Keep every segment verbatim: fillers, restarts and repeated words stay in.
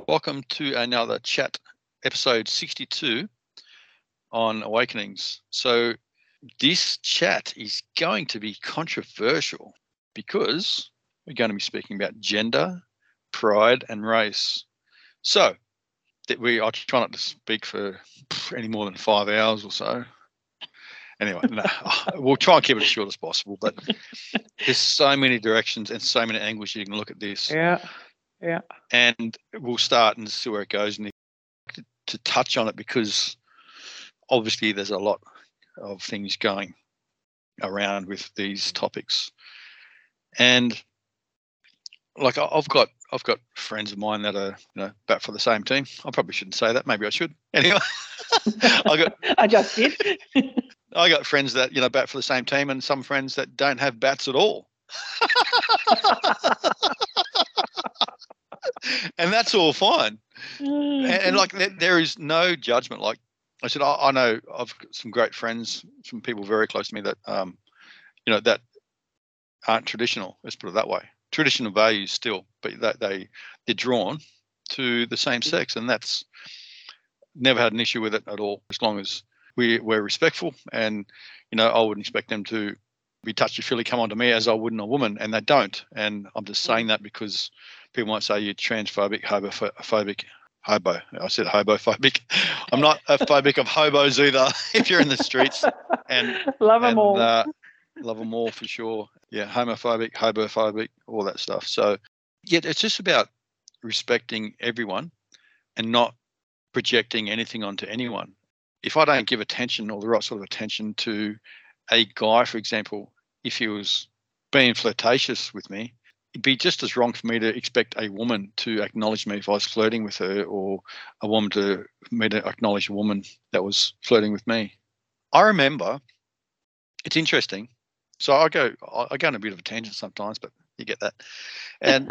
Welcome to another chat, episode sixty-two on Awakenings. So this chat is going to be controversial because we're going to be speaking about gender, pride and race. So that we I try not to speak for any more than five hours or so. Anyway, no, we'll try and keep it as short as possible, but there's so many directions and so many angles you can look at this. Yeah, yeah. And we'll start and see where it goes, and to touch on it because obviously there's a lot of things going around with these topics. And like I've got I've got friends of mine that are, you know, bat for the same team. I probably shouldn't say that. Maybe I should. Anyway, I got I just did. I got friends that, you know, bat for the same team, and some friends that don't have bats at all. And that's all fine. And, and like there, there is no judgment. Like I said, I, I know I've got some great friends, some people very close to me that, um, you know, that aren't traditional. Let's put it that way. Traditional values still, but that they they're drawn to the same sex, and that's never had an issue with it at all. As long as we we're respectful, and you know, I wouldn't expect them to be touchy-feely, come on to me as I wouldn't a woman, and they don't. And I'm just saying that because people might say you're transphobic, homophobic, hobo. I said hobophobic. I'm not a phobic of hobos either. If you're in the streets, and love them and, all, uh, love them all for sure. Yeah, homophobic, hobophobic, all that stuff. So, yeah, it's just about respecting everyone and not projecting anything onto anyone. If I don't give attention or the right sort of attention to a guy, for example, if he was being flirtatious with me, it'd be just as wrong for me to expect a woman to acknowledge me if I was flirting with her, or a woman to me to acknowledge a woman that was flirting with me. I remember, it's interesting. So I go, I go on a bit of a tangent sometimes, but you get that. And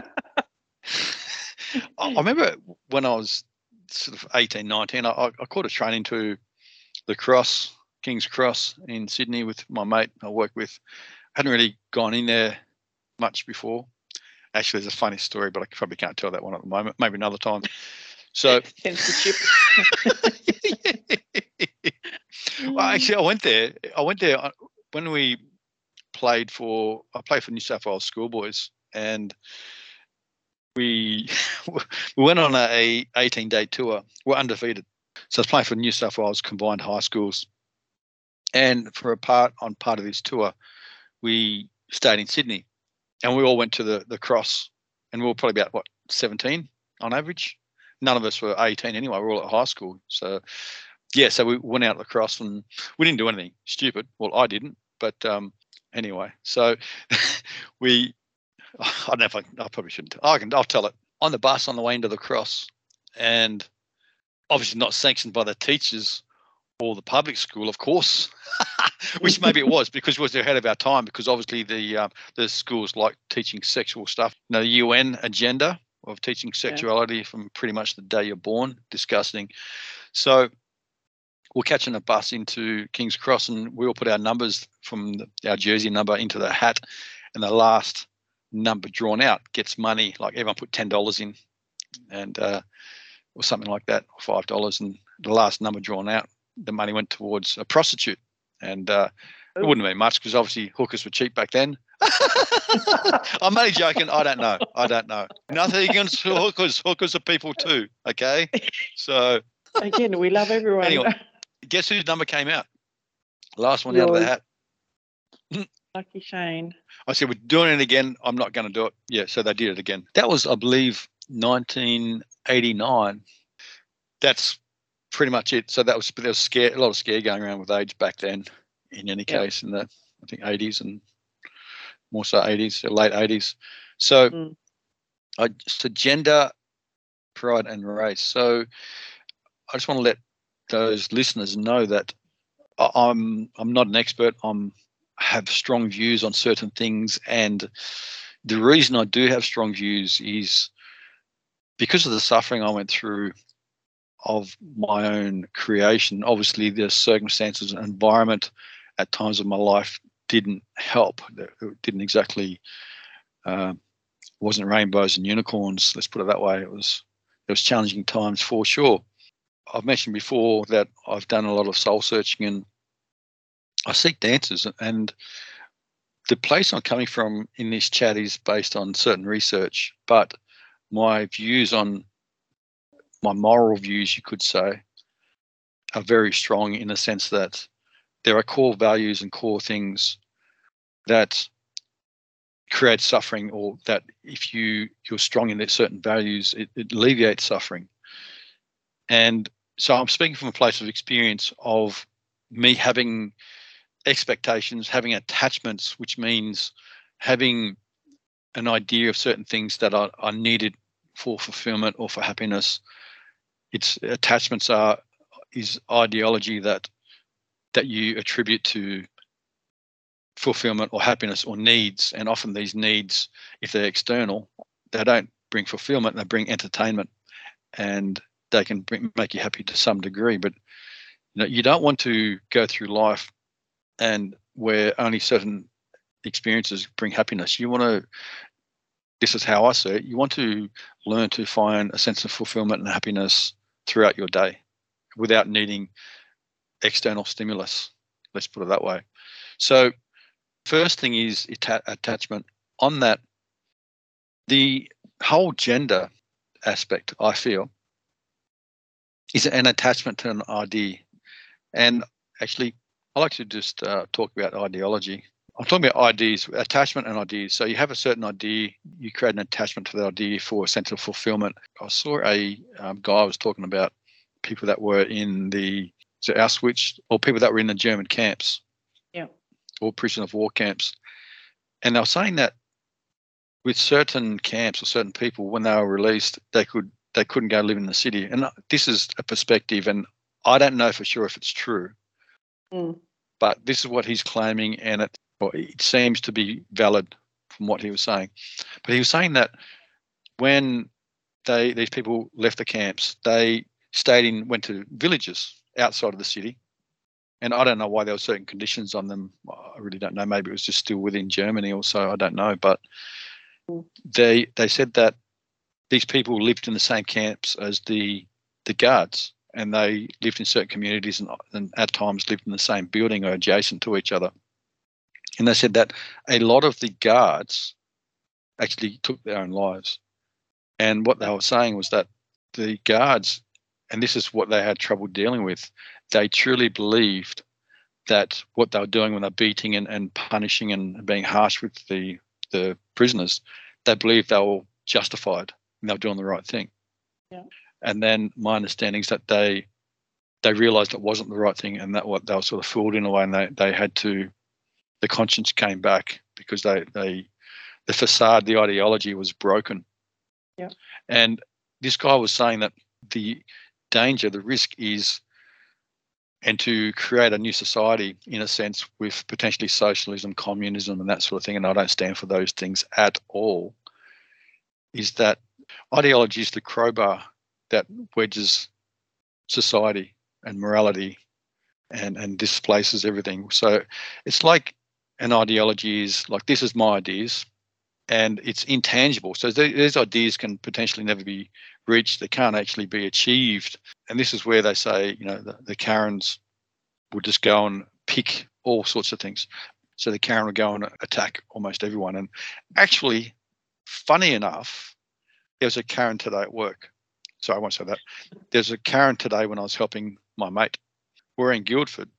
I remember when I was sort of eighteen, nineteen, I, I caught a train into the Cross, King's Cross in Sydney with my mate I worked with. I hadn't really gone in there much before. Actually, there's a funny story, but I probably can't tell that one at the moment. Maybe another time. So, censorship. Well, actually, I went there. I went there when we played for. I played for New South Wales Schoolboys, and we we went on a eighteen day tour. We're undefeated, so I was playing for New South Wales combined high schools. And for a part on part of this tour, we stayed in Sydney, and we all went to the the Cross, and we were probably about what seventeen on average. None of us were eighteen anyway. We were all at high school, so yeah. So we went out to the Cross, and we didn't do anything stupid. Well, I didn't, but um, anyway. So we, I don't know if I, I probably shouldn't. I can. I'll tell it on the bus on the way into the Cross, and obviously not sanctioned by the teachers or the public school, of course, which maybe it was because it was ahead of our time, because obviously the uh, the schools like teaching sexual stuff. You know, the U N agenda of teaching sexuality yeah. from pretty much the day you're born, disgusting. So we're catching a bus into King's Cross, and we all put our numbers from the, our jersey number into the hat, and the last number drawn out gets money. Like everyone put ten dollars in, and uh, or something like that, or five dollars, and the last number drawn out, the money went towards a prostitute. And uh, it wouldn't have been much because obviously hookers were cheap back then. I'm only joking. I don't know. I don't know. Nothing against hookers. Hookers are people too. Okay. So again, we love everyone. Anyway, guess whose number came out? Last one Yours. Out of the hat. Lucky Shane. I said, we're doing it again. I'm not going to do it. Yeah. So they did it again. That was, I believe, nineteen eighty-nine. That's pretty much it. So that was, there was scare, a lot of scare going around with age back then, in any yep. case, in the, I think, eighties and more so eighties, late eighties. So, mm. I, so gender, pride and race. So I just want to let those listeners know that I'm I'm not an expert. I'm have strong views on certain things, and the reason I do have strong views is because of the suffering I went through of my own creation. Obviously, the circumstances and environment at times of my life didn't help. It didn't exactly, uh, wasn't rainbows and unicorns, let's put it that way. It was there was challenging times for sure. I've mentioned before that I've done a lot of soul searching, and I seek the answers. And the place I'm coming from in this chat is based on certain research, but my views on my moral views, you could say, are very strong in the sense that there are core values and core things that create suffering, or that if you you're strong in certain values, it, it alleviates suffering. And so I'm speaking from a place of experience of me having expectations, having attachments, which means having an idea of certain things that are, are needed for fulfillment or for happiness. It's attachments are is ideology that that you attribute to fulfillment or happiness or needs. And often these needs, if they're external, they don't bring fulfillment, they bring entertainment, and they can bring, make you happy to some degree. But you know, you don't want to go through life and where only certain experiences bring happiness. You want to, this is how I see it, you want to learn to find a sense of fulfillment and happiness throughout your day without needing external stimulus. Let's put it that way. So first thing is atta- attachment. On that, the whole gender aspect, I feel, is an attachment to an idea. And actually, I like to just uh, talk about ideology. I'm talking about ideas, attachment and ideas. So you have a certain idea, you create an attachment to that idea for a sense of fulfillment. I saw a um, guy was talking about people that were in the so Auschwitz, or people that were in the German camps, Yeah. or prisoner of war camps. And they were saying that with certain camps or certain people, when they were released, they could they couldn't go live in the city. And this is a perspective, and I don't know for sure if it's true, Mm. but this is what he's claiming, and it, well, it seems to be valid from what he was saying. But he was saying that when they these people left the camps, they stayed in, went to villages outside of the city. And I don't know why there were certain conditions on them. I really don't know. Maybe it was just still within Germany or so. I don't know. But they they said that these people lived in the same camps as the the guards, and they lived in certain communities, and, and at times lived in the same building or adjacent to each other. And they said that a lot of the guards actually took their own lives. And what they were saying was that the guards, and this is what they had trouble dealing with, they truly believed that what they were doing when they're beating and, and punishing and being harsh with the, the prisoners, they believed they were justified and they were doing the right thing. Yeah. And then my understanding is that they they realised it wasn't the right thing, and that what they were sort of fooled in a way, and they, they had to, the conscience came back because they, they the facade, the ideology was broken. Yeah. And this guy was saying that the danger, the risk is, and to create a new society in a sense with potentially socialism, communism and that sort of thing, and I don't stand for those things at all, is that ideology is the crowbar that wedges society and morality and, and displaces everything. So it's like an ideology is like, this is my ideas, and it's intangible. So these ideas can potentially never be reached. They can't actually be achieved. And this is where they say, you know, the, the Karens would just go and pick all sorts of things. So the Karen would go and attack almost everyone. And actually, funny enough, there was a Karen today at work. So I won't say that. There's a Karen today when I was helping my mate. We're in Guildford.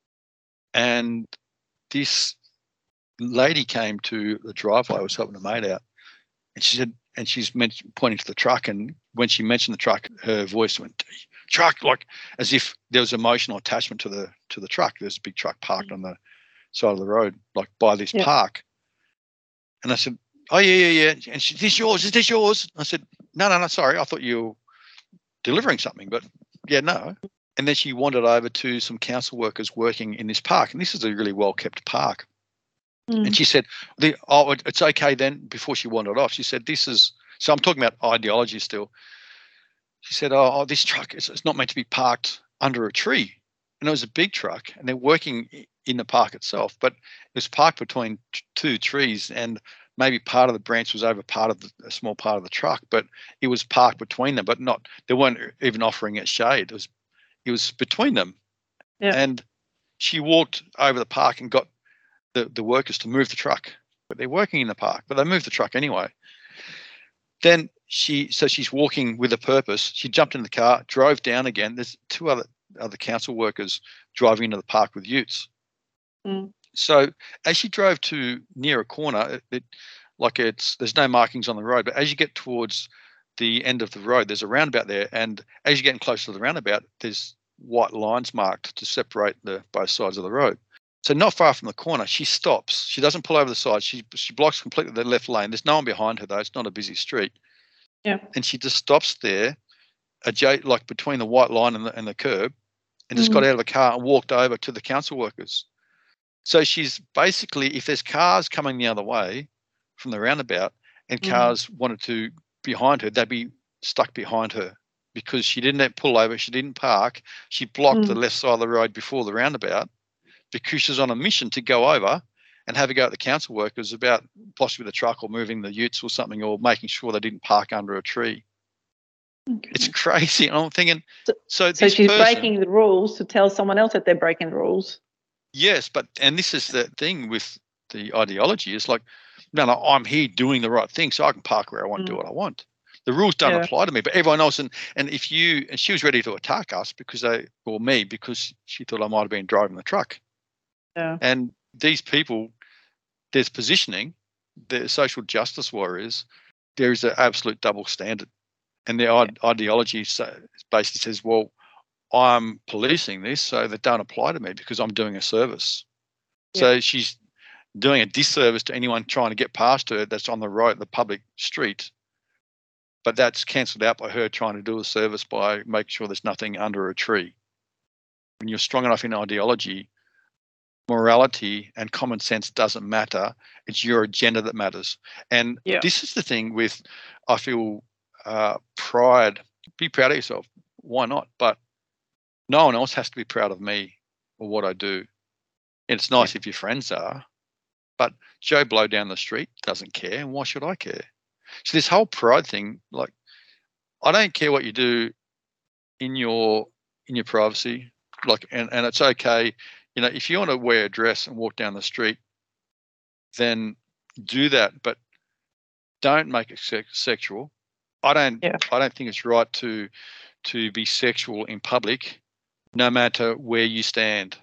And this lady came to the driveway. I was helping a mate out. And she said, and she's mentioned, pointing to the truck. And when she mentioned the truck, her voice went, truck, like as if there was emotional attachment to the to the truck. There's a big truck parked on the side of the road, like by this Yeah. park. And I said, oh, yeah, yeah, yeah. And she, is this yours? Is this yours? I said, no, no, no, sorry. I thought you were delivering something, but yeah, no. And then she wandered over to some council workers working in this park. And this is a really well-kept park. Mm. And she said, the, oh, it's okay then, before she wandered off, she said, this is, so I'm talking about ideology still. She said, oh, oh this truck, is it's not meant to be parked under a tree. And it was a big truck, and they're working in the park itself, but it was parked between t- two trees. And maybe part of the branch was over part of the, a small part of the truck, but it was parked between them, but not, they weren't even offering it shade. It was, it was between them. Yeah. And she walked over the park and got the, the workers to move the truck, but they're working in the park, but they moved the truck anyway. Then she, so she's walking with a purpose. She jumped in the car, drove down again. There's two other, other council workers driving into the park with utes. Mm. So as she drove to near a corner, it, it like it's, there's no markings on the road, but as you get towards the end of the road, there's a roundabout there. And as you're getting closer to the roundabout, there's white lines marked to separate the both sides of the road. So not far from the corner, she stops. She doesn't pull over the side. She she blocks completely the left lane. There's no one behind her though. It's not a busy street. Yeah. And she just stops there, adjacent, like between the white line and the, and the curb, and just Mm. got out of the car and walked over to the council workers. So she's basically, if there's cars coming the other way from the roundabout and Mm. cars wanted to behind her, they'd be stuck behind her because she didn't pull over. She didn't park. She blocked Mm. the left side of the road before the roundabout because she's on a mission to go over and have a go at the council workers about possibly the truck or moving the utes or something, or making sure they didn't park under a tree. Okay. It's crazy. And I'm thinking, So, so, so this she's person, breaking the rules to tell someone else that they're breaking the rules. yes, but, and this is the thing with the ideology, is like, no, no, I'm here doing the right thing, so I can park where I want, Mm. do what I want. The rules don't Yeah. apply to me, but everyone else, and, and if you, and she was ready to attack us because they, or me, because she thought I might have been driving the truck. Yeah. And these people, there's positioning, the social justice warriors, there is an absolute double standard. And their ide- ideology so, basically says, well, I'm policing this, so that don't apply to me because I'm doing a service. Yeah. So she's doing a disservice to anyone trying to get past her that's on the road, the public street. But that's cancelled out by her trying to do a service by making sure there's nothing under a tree. When you're strong enough in ideology, morality and common sense doesn't matter. It's your agenda that matters. And Yeah. this is the thing with, I feel, uh, pride. Be proud of yourself. Why not? But no one else has to be proud of me or what I do. And it's nice Yeah. if your friends are, but Joe Blow down the street doesn't care, and why should I care? So this whole pride thing, like, I don't care what you do in your in your privacy, like, and, and it's okay. You know, if you want to wear a dress and walk down the street, then do that, but don't make it sex- sexual. I don't. Yeah. I don't think it's right to to be sexual in public, no matter where you stand,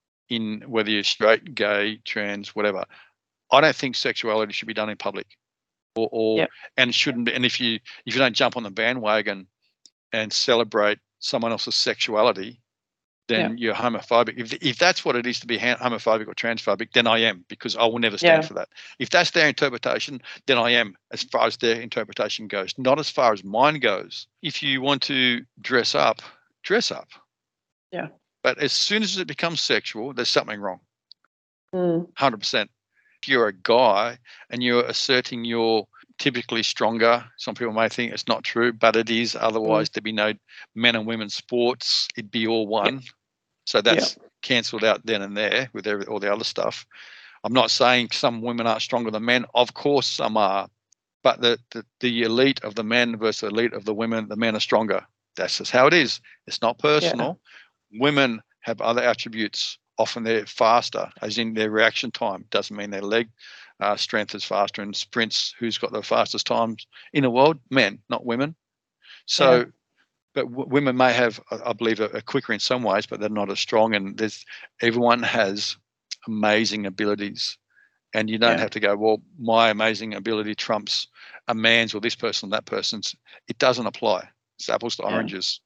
in whether you're straight, gay, trans, whatever. I don't think sexuality should be done in public, or, or Yeah. and it shouldn't be. And if you if you don't jump on the bandwagon and celebrate someone else's sexuality, then you're homophobic. If if that's what it is to be homophobic or transphobic, then I am, because I will never stand Yeah. for that. If that's their interpretation, then I am, as far as their interpretation goes, not as far as mine goes. If you want to dress up, dress up. Yeah. But as soon as it becomes sexual, there's something wrong. Mm. one hundred percent. If you're a guy and you're asserting you're typically stronger, some people may think it's not true, but it is. Otherwise, there'd be no men and women's sports. It'd be all one. So that's cancelled out then and there with every, all the other stuff. I'm not saying some women aren't stronger than men. Of course, some are. But the, the, the elite of the men versus the elite of the women, the men are stronger. That's just how it is. It's not personal. Women have other attributes. Often they're faster, as in their reaction time. Doesn't mean their leg uh, strength is faster. In sprints, who's got the fastest times in the world? Men, not women. So, Yeah. but w- women may have, I believe, are quicker in some ways, but they're not as strong. And there's everyone has amazing abilities, and you don't Yeah. have to go, well, my amazing ability trumps a man's or this person, that person's. It doesn't apply. It's apples to Yeah. oranges.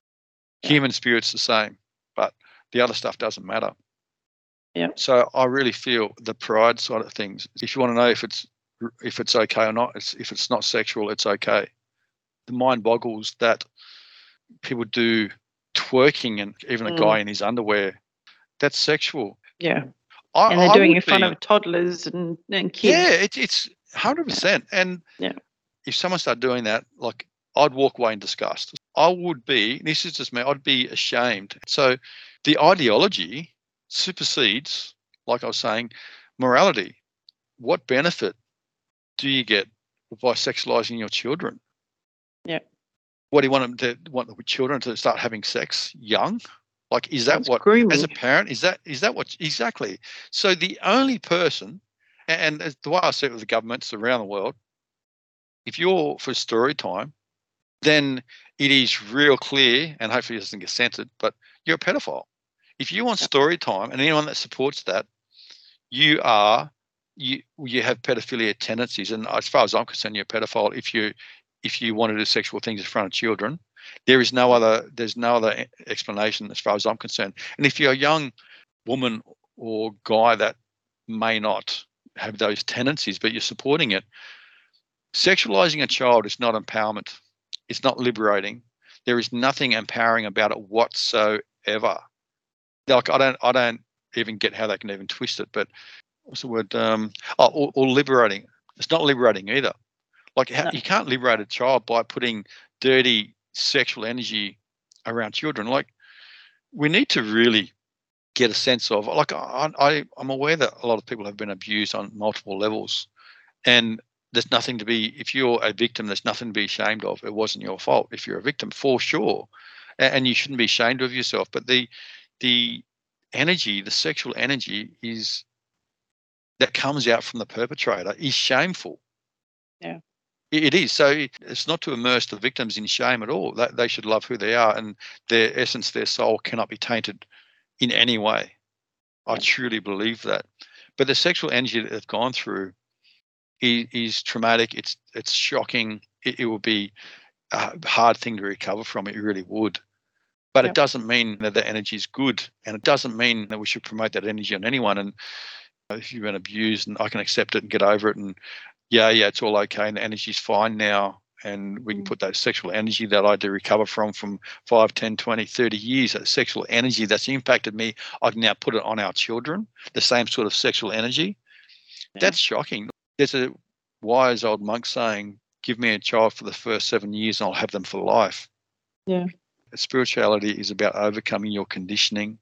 Yeah. Human spirit's the same, but the other stuff doesn't matter. Yeah. So I really feel the pride side of things. If you want to know if it's if it's okay or not, it's, if it's not sexual, it's okay. The mind boggles that people do twerking, and even a Mm. guy in his underwear, that's sexual. Yeah. I, And they're I doing it would in front be- of toddlers and, and kids. Yeah, it's it's one hundred percent. And Yeah. if someone started doing that, like, I'd walk away in disgust. I would be, this is just me, I'd be ashamed. So the ideology supersedes, like I was saying, morality. What benefit do you get by sexualizing your children? Yeah. What do you want them to want the children to start having sex young? Like, is that It's what, grooming. as a parent, is that is that what exactly? So the only person, and, and the way I see it with the governments around the world, if you're for story time, then it is real clear, and hopefully it doesn't get censored, but you're a pedophile. If you want Yep. story time, and anyone that supports that, you are you you have pedophilia tendencies, and as far as I'm concerned, you're a pedophile if you if you want to do sexual things in front of children. There is no other there's no other explanation as far as I'm concerned. And if you're a young woman or guy that may not have those tendencies, but you're supporting it, sexualizing a child is not empowerment. It's not liberating. There is nothing empowering about it whatsoever. Like I don't I don't even get how they can even twist it, but what's the word? Um, oh, or, or liberating. It's not liberating either. Like how, No. you can't liberate a child by putting dirty sexual energy around children. Like we need to really get a sense of. Like I, I, I'm aware that a lot of people have been abused on multiple levels, and there's nothing to be. If you're a victim, there's nothing to be ashamed of. It wasn't your fault. If you're a victim, for sure, and, and you shouldn't be ashamed of yourself. But the the energy, the sexual energy, is that comes out from the perpetrator is shameful. Yeah. It is. So it's not to immerse the victims in shame at all. They, they should love who they are, and their essence, their soul cannot be tainted in any way. I Yeah. truly believe that. But the sexual energy that they've gone through is, is traumatic. It's it's shocking. It, it will be a hard thing to recover from. It really would. But Yep. it doesn't mean that the energy is good, and it doesn't mean that we should promote that energy on anyone. And if you've been abused, and I can accept it and get over it, and yeah, yeah, it's all okay, and the energy's fine now, and we can Mm. put that sexual energy that I do recover from from five, ten, twenty, thirty years, that sexual energy that's impacted me, I can now put it on our children, the same sort of sexual energy. Yeah. That's shocking. There's a wise old monk saying, give me a child for the first seven years and I'll have them for life. Yeah. Spirituality is about overcoming your conditioning.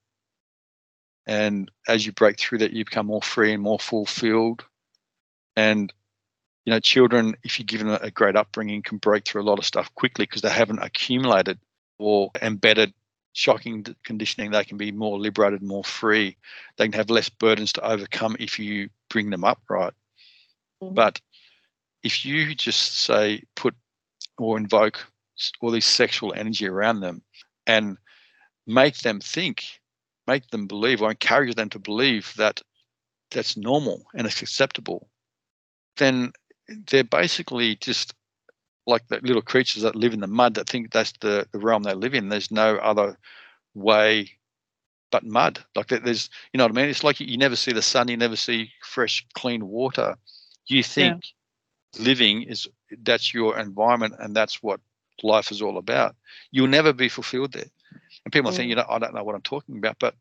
And as you break through that, you become more free and more fulfilled. And, you know, children, if you give them a great upbringing, can break through a lot of stuff quickly because they haven't accumulated or embedded shocking conditioning. They can be more liberated, more free. They can have less burdens to overcome if you bring them up right. Mm. But if you just say, put or invoke all this sexual energy around them and make them think, make them believe, or encourage them to believe that that's normal and it's acceptable, then they're basically just like the little creatures that live in the mud that think that's the, the realm they live in. There's no other way but mud. Like there's, you know what I mean? It's like you, you never see the sun, you never see fresh, clean water. You think yeah. living is, that's your environment and that's what life is all about. You'll never be fulfilled there. And people mm. think, you know, I don't know what I'm talking about, but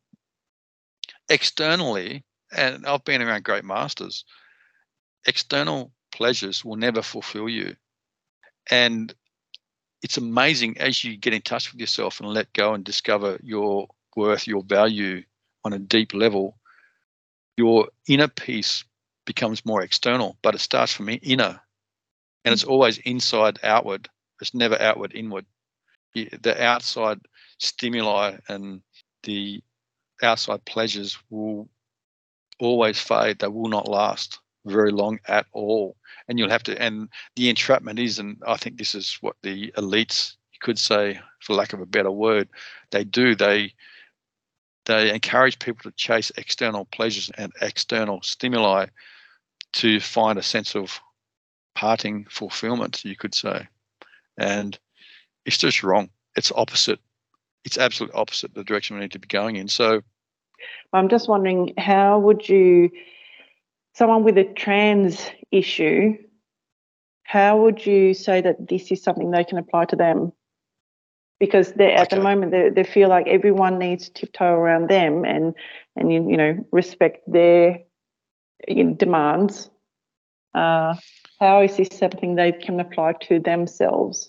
externally, and I've been around great masters, external pleasures will never fulfill you. And it's amazing as you get in touch with yourself and let go and discover your worth, your value on a deep level, your inner peace becomes more external, but it starts from inner. And it's always inside outward. It's never outward inward. The outside stimuli and the outside pleasures will always fade. They will not last very long at all. And you'll have to, and the entrapment is, and I think this is what the elites, you could say, for lack of a better word, they do. They they encourage people to chase external pleasures and external stimuli to find a sense of parting fulfillment, you could say. And it's just wrong. It's opposite. It's absolutely opposite the direction we need to be going in. So I'm just wondering, how would you, someone with a trans issue, how would you say that this is something they can apply to them? Because they're, at okay. the moment they, they feel like everyone needs to tiptoe around them and and you, you know respect their you know, demands. Uh, how is this something they can apply to themselves?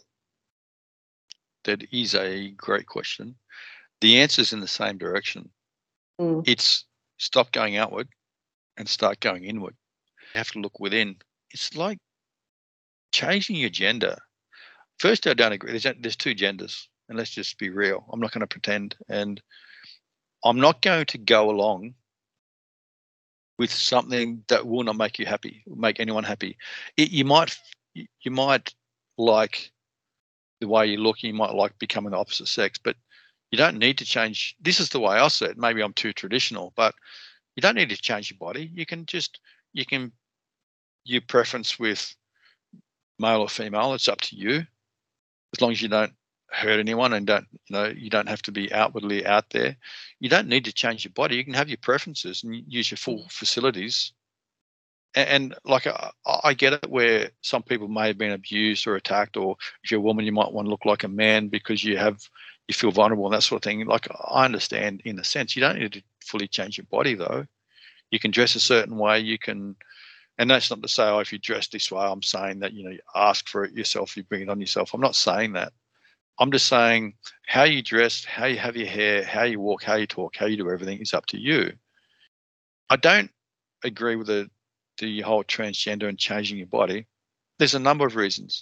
That is a great question. The answer is in the same direction. Mm. It's stop going outward and start going inward. You have to look within. It's like changing your gender. First, I don't agree. There's, there's two genders, and let's just be real. I'm not going to pretend, and I'm not going to go along with something that will not make you happy, make anyone happy. It, you might, you might like the way you look. You might like becoming the opposite sex, but you don't need to change. This is the way I see it. Maybe I'm too traditional, but you don't need to change your body. You can just, you can, your preference with male or female, it's up to you. As long as you don't hurt anyone and don't, you know, you don't have to be outwardly out there. You don't need to change your body. You can have your preferences and use your full facilities. And, and like, I, I get it where some people may have been abused or attacked, or if you're a woman, you might want to look like a man because you have, you feel vulnerable and that sort of thing. Like, I understand in a sense. You don't need to fully change your body though. You can dress a certain way. You can, and that's not to say, oh, if you dress this way, I'm saying that, you know, you ask for it yourself, you bring it on yourself. I'm not saying that. I'm just saying how you dress, how you have your hair, how you walk, how you talk, how you do everything is up to you. I don't agree with the, the whole transgender and changing your body. There's a number of reasons.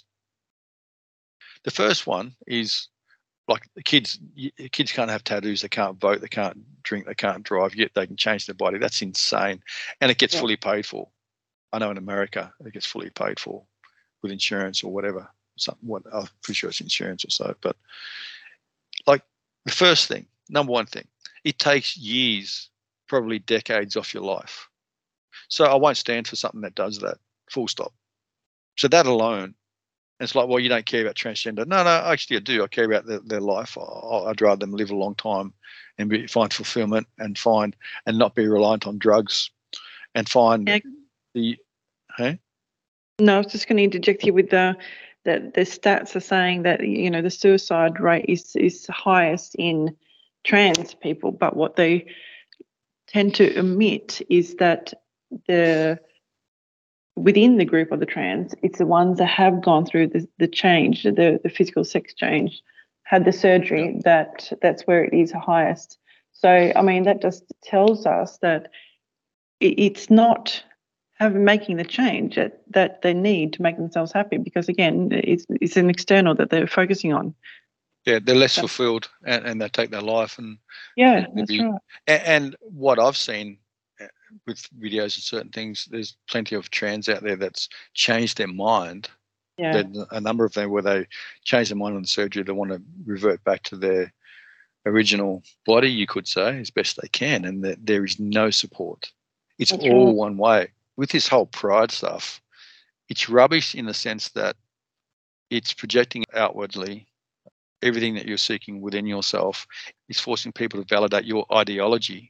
The first one is, like, the kids, kids can't have tattoos, they can't vote, they can't drink, they can't drive, yet they can change their body. That's insane. And it gets yeah. fully paid for. I know in America it gets fully paid for with insurance or whatever. Something, what I'm pretty sure it's insurance or so. But like, the first thing, number one thing, it takes years, probably decades off your life. So I won't stand for something that does that, full stop. So that alone, it's like, well, you don't care about transgender. No, no, actually I do. I care about their, their life. I, I'd rather them live a long time and be, find fulfillment and find, and not be reliant on drugs and find yeah. the, hey? No, I was just going to interject here with the, the, the stats are saying that, you know, the suicide rate is, is highest in trans people, but what they tend to omit is that the within the group of the trans, it's the ones that have gone through the, the change, the, the physical sex change, had the surgery, yeah. that that's where it is highest. So, I mean, that just tells us that it, it's not having making the change that, that they need to make themselves happy, because, again, it's, it's an external that they're focusing on. Yeah, they're less so, fulfilled and, and they take their life. And yeah, that's be, right. And, and what I've seen with videos and certain things, there's plenty of trans out there that's changed their mind. Yeah. There's a number of them where they change their mind on the surgery. They want to revert back to their original body, you could say, as best they can, and that there is no support. It's that's all right. one way. With this whole pride stuff, it's rubbish in the sense that it's projecting outwardly everything that you're seeking within yourself. It's forcing people to validate your ideology.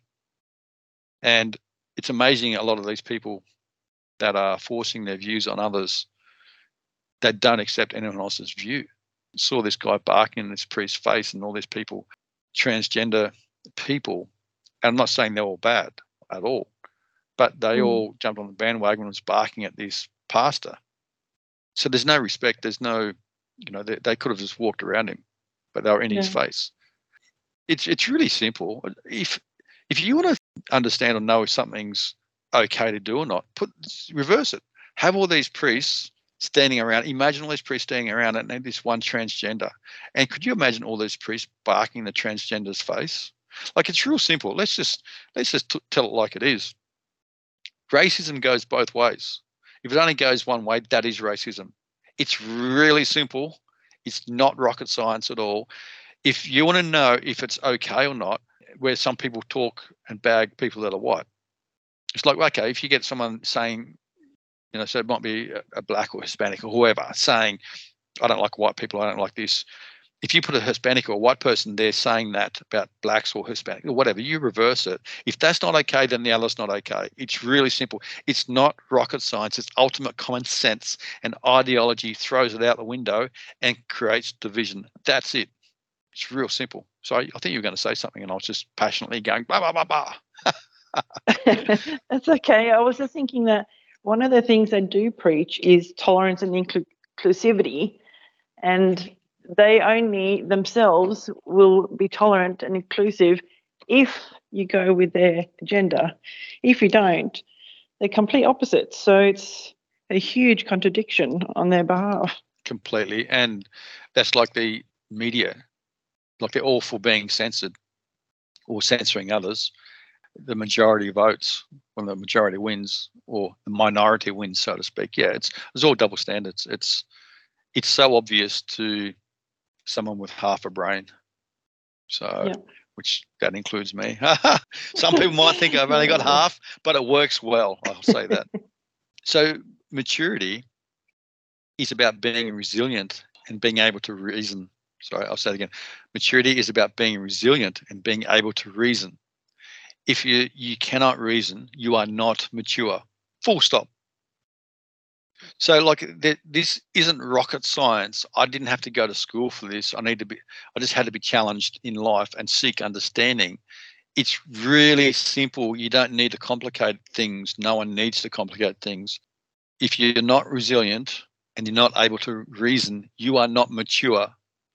And it's amazing, a lot of these people that are forcing their views on others that don't accept anyone else's view. I saw this guy barking in this priest's face and all these people, transgender people, and I'm not saying they're all bad at all, but they mm. all jumped on the bandwagon and was barking at this pastor. So there's no respect. There's no, you know, they, they could have just walked around him, but they were in yeah. his face. It's it's really simple. If if you want to understand or know if something's okay to do or not, put reverse it. Have all these priests standing around. Imagine all these priests standing around and this one transgender. And could you imagine all these priests barking the transgender's face? Like, it's real simple. Let's just let's just t- tell it like it is. Racism goes both ways. If it only goes one way, that is racism. It's really simple. It's not rocket science at all. If you want to know if it's okay or not, where some people talk and bag people that are white, it's like, okay, if you get someone saying, you know, so it might be a, a black or Hispanic or whoever saying, I don't like white people, I don't like this. If you put a Hispanic or a white person there saying that about blacks or Hispanic or whatever, you reverse it. If that's not okay, then the other's not okay. It's really simple. It's not rocket science. It's ultimate common sense, and ideology throws it out the window and creates division. That's it. It's real simple. So I, I think you were going to say something and I was just passionately going, blah, blah, blah, blah. That's okay. I was just thinking that one of the things they do preach is tolerance and inclu- inclusivity, and they only themselves will be tolerant and inclusive if you go with their agenda. If you don't, they're complete opposites. So it's a huge contradiction on their behalf. Completely. And that's like the media, like they're all for being censored or censoring others. The majority votes when the majority wins, or the minority wins, so to speak. Yeah, it's it's all double standards. It's it's so obvious to someone with half a brain. So, Yeah. which that includes me. Some people might think I've only got half, but it works well. I'll say that. So maturity is about being resilient and being able to reason. Sorry, I'll say it again. Maturity is about being resilient and being able to reason. If you you cannot reason, you are not mature. Full stop. So, like, th- this isn't rocket science. I didn't have to go to school for this. I need to be. I just had to be challenged in life and seek understanding. It's really simple. You don't need to complicate things. No one needs to complicate things. If you're not resilient and you're not able to reason, you are not mature.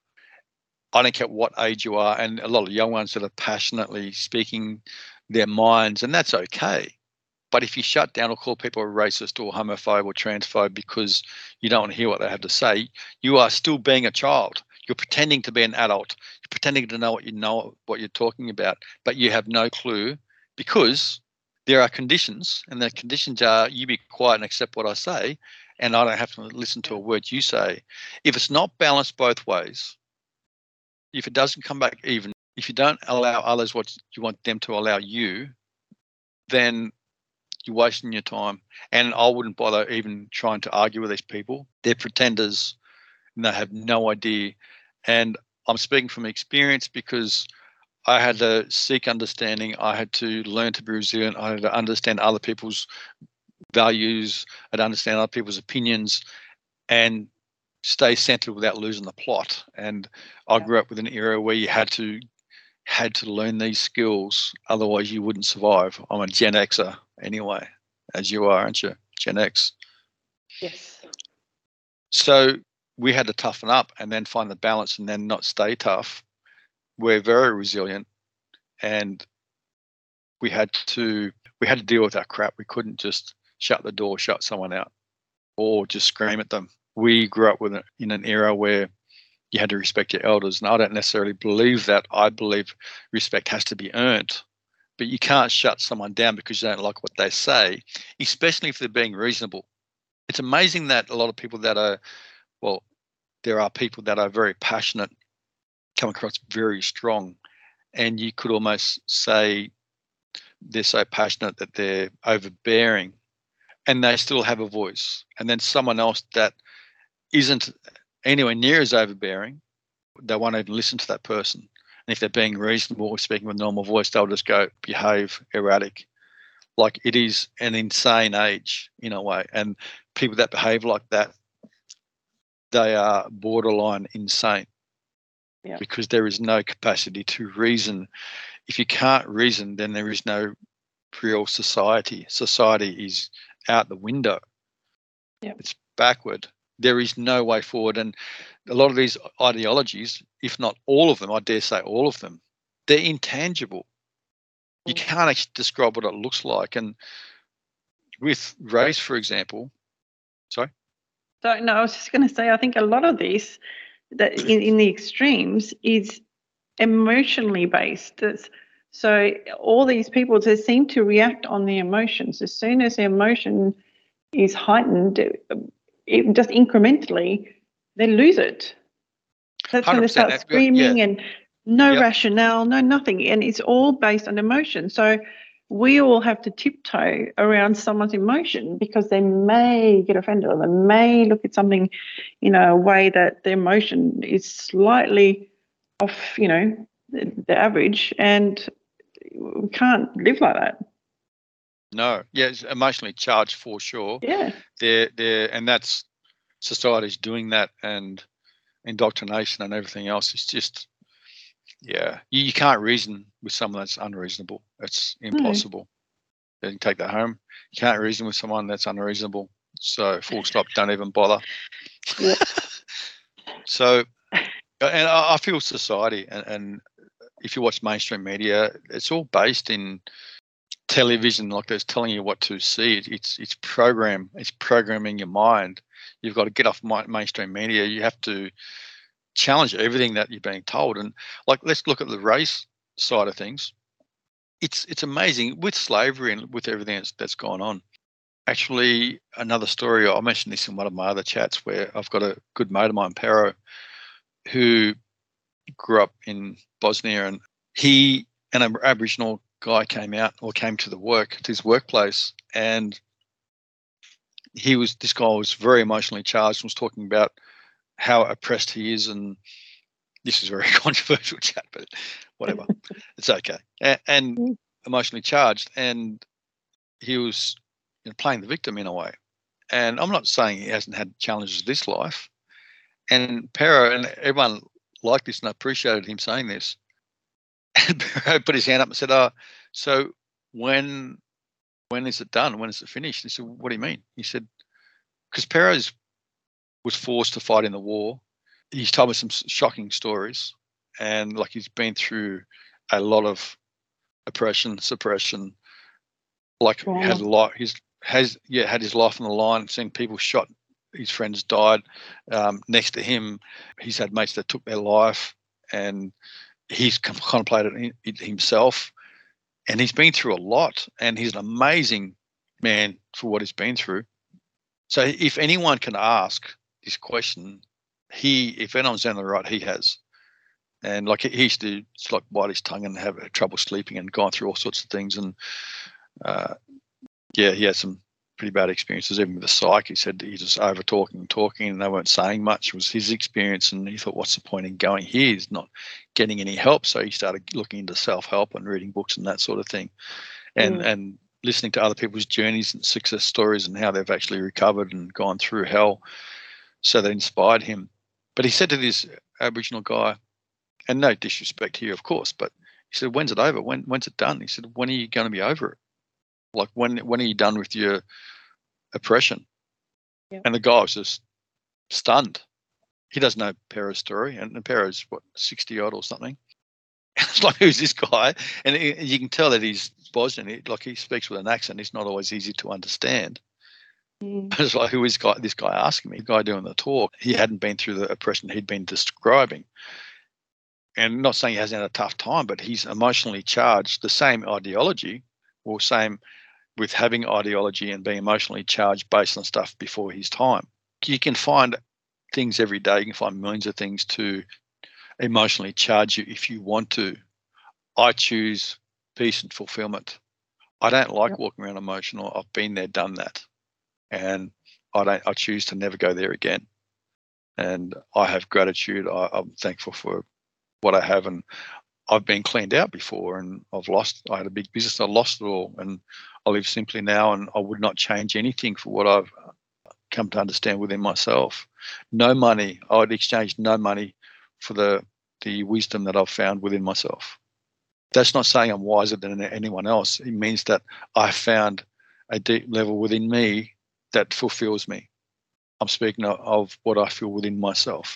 I don't care what age you are, and a lot of young ones that are passionately speaking their minds, and that's okay. But if you shut down or call people a racist or homophobe or transphobe because you don't want to hear what they have to say, you are still being a child. You're pretending to be an adult. You're pretending to know what you know, what you're talking about, but you have no clue, because there are conditions, and the conditions are you be quiet and accept what I say, and I don't have to listen to a word you say. If it's not balanced both ways, if it doesn't come back even, if you don't allow others what you want them to allow you, then you're wasting your time. And I wouldn't bother even trying to argue with these people. They're pretenders and they have no idea. And I'm speaking from experience because I had to seek understanding. I had to learn to be resilient. I had to understand other people's values. I had to understand other people's opinions and stay centered without losing the plot. And I Yeah. grew up with an era where you had to had to learn these skills, otherwise you wouldn't survive. I'm a Gen Xer anyway, as you are, aren't you? Gen X. Yes. So we had to toughen up and then find the balance and then not stay tough. We're very resilient, and we had to we had to deal with our crap. We couldn't just shut the door, shut someone out, or just scream at them. We grew up with it in an era where you had to respect your elders. And I don't necessarily believe that. I believe respect has to be earned. But you can't shut someone down because you don't like what they say, especially if they're being reasonable. It's amazing that a lot of people that are, well, there are people that are very passionate, come across very strong, and you could almost say they're so passionate that they're overbearing, and they still have a voice. And then someone else that isn't anywhere near as overbearing, they won't even listen to that person. And if they're being reasonable or speaking with normal voice, they'll just go behave erratic. Like, it is an insane age in a way. And people that behave like that, they are borderline insane. Yeah. Because there is no capacity to reason. If you can't reason, then there is no real society. Society is out the window. Yeah. It's backward. There is no way forward. And a lot of these ideologies, if not all of them, I dare say all of them, they're intangible. You can't actually describe what it looks like. And with race, for example, sorry? So, no, I was just going to say, I think a lot of this, that in, in the extremes, is emotionally based. It's, so all these people just seem to react on the emotions. As soon as the emotion is heightened, it, it just incrementally, they lose it. That's when they start That, screaming yeah. and no Yep. rationale, no nothing. And it's all based on emotion. So we all have to tiptoe around someone's emotion because they may get offended or they may look at something in a way that the emotion is slightly off, you know, the, the average. And we can't live like that. No. Yeah, it's emotionally charged for sure. Yeah. They're, they're, and that's society's doing that, and indoctrination and everything else. It's just, yeah, you, you can't reason with someone that's unreasonable. It's impossible. No. You can take that home. You can't reason with someone that's unreasonable. So full stop, don't even bother. Yep. So, and I, I feel society, and, and if you watch mainstream media, it's all based in television like that's telling you what to see. It, it's it's program. It's programming your mind. You've got to get off my, mainstream media. You have to challenge everything that you're being told. And like, let's look at the race side of things. It's it's amazing with slavery and with everything that's, that's gone on. Actually, another story, I mentioned this in one of my other chats, where I've got a good mate of mine, Pero, who grew up in Bosnia, and he and an Aboriginal guy came out or came to the work, to his workplace, and he was, this guy was very emotionally charged and was talking about how oppressed he is, and this is a very controversial chat, but whatever, it's okay, and, and emotionally charged, and he was, you know, playing the victim in a way. And I'm not saying he hasn't had challenges this life, and Pero and everyone liked this and appreciated him saying this. And Pero put his hand up and said, "Oh, so when when is it done? When is it finished?" He said, "What do you mean?" He said, "Because Pero was forced to fight in the war. He's told me some shocking stories, and like he's been through a lot of oppression, suppression. Like Wow. had a lot. He's has yeah had his life on the line. Seen people shot. His friends died um, next to him. He's had mates that took their life, and he's contemplated it himself. And he's been through a lot. And he's an amazing man for what he's been through. So if anyone can ask this question, he, if anyone's down the right, he has. And like he used to just like bite his tongue and have trouble sleeping and gone through all sorts of things. And uh, yeah, he had some pretty bad experiences, even with the psych. He said he was over talking and talking and they weren't saying much. It was his experience. And he thought, what's the point in going here? He's not getting any help. So he started looking into self-help and reading books and that sort of thing. And, Mm. and listening to other people's journeys and success stories and how they've actually recovered and gone through hell. So that inspired him. But he said to this Aboriginal guy, and no disrespect here, of course, but he said, when's it over? When when's it done? He said, when are you going to be over it? Like, when when are you done with your oppression? Yep. And the guy was just stunned. He doesn't know Pero's story, and Pero's what, sixty odd or something. It's like, who's this guy? And it, you can tell that he's Bosnian. He, like he speaks with an accent. It's not always easy to understand. Mm. It's like, who is guy, this guy asking me? The guy doing the talk, he hadn't been through the oppression he'd been describing. And not saying he hasn't had a tough time, but he's emotionally charged. The same ideology, or same with having ideology and being emotionally charged based on stuff before his time. You can find things every day. You can find millions of things to emotionally charge you if you want to. I choose peace and fulfillment. I don't like Yep. walking around emotional. I've been there, done that. And I don't. I choose to never go there again. And I have gratitude. I, I'm thankful for what I have, and I've been cleaned out before, and I've lost. I had a big business. I lost it all, and I live simply now. And I would not change anything for what I've come to understand within myself. No money. I would exchange no money for the the wisdom that I've found within myself. That's not saying I'm wiser than anyone else. It means that I found a deep level within me that fulfills me. I'm speaking of, of what I feel within myself.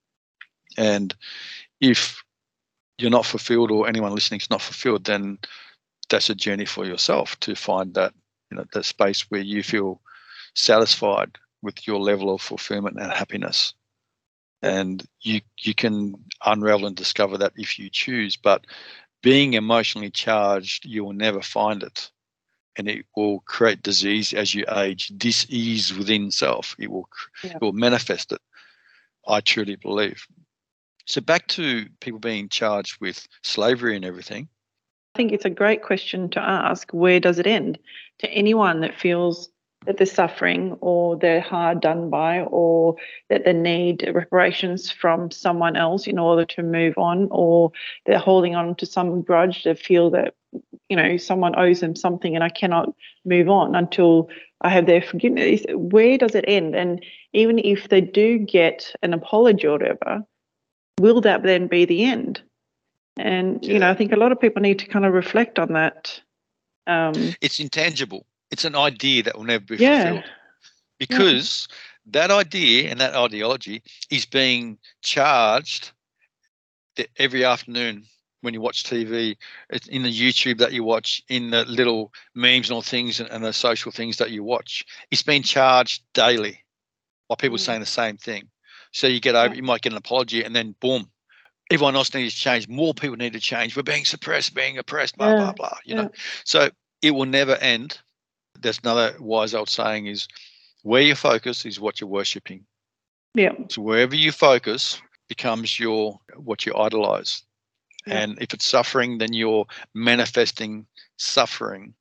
And if you're not fulfilled, or anyone listening is not fulfilled, then that's a journey for yourself to find that, you know, that space where you feel satisfied with your level of fulfillment and happiness. And you you can unravel and discover that if you choose. But being emotionally charged, you will never find it. And it will create disease as you age. Dis-ease within self. It will, Yeah. it will manifest it. I truly believe. So back to people being charged with slavery and everything. I think it's a great question to ask. Where does it end? To anyone that feels that they're suffering, or they're hard done by, or that they need reparations from someone else in order to move on, or they're holding on to some grudge, they feel that, you know, someone owes them something and I cannot move on until I have their forgiveness. Where does it end? And even if they do get an apology or whatever, will that then be the end? And, you know, Yeah. I think a lot of people need to kind of reflect on that. Um, It's intangible. It's an idea that will never be yeah. fulfilled, because that idea and that ideology is being charged every afternoon when you watch T V, it's in the YouTube that you watch, in the little memes and all things and, and the social things that you watch. It's being charged daily by people mm. saying the same thing. So you get over, yeah. you might get an apology, and then boom, everyone else needs to change. More people need to change. We're being suppressed, being oppressed, blah, yeah. blah, blah, you yeah. know. So it will never end. There's another wise old saying is, where you focus is what you're worshipping. Yeah. So wherever you focus becomes your what you idolize. Yeah. And if it's suffering, then you're manifesting suffering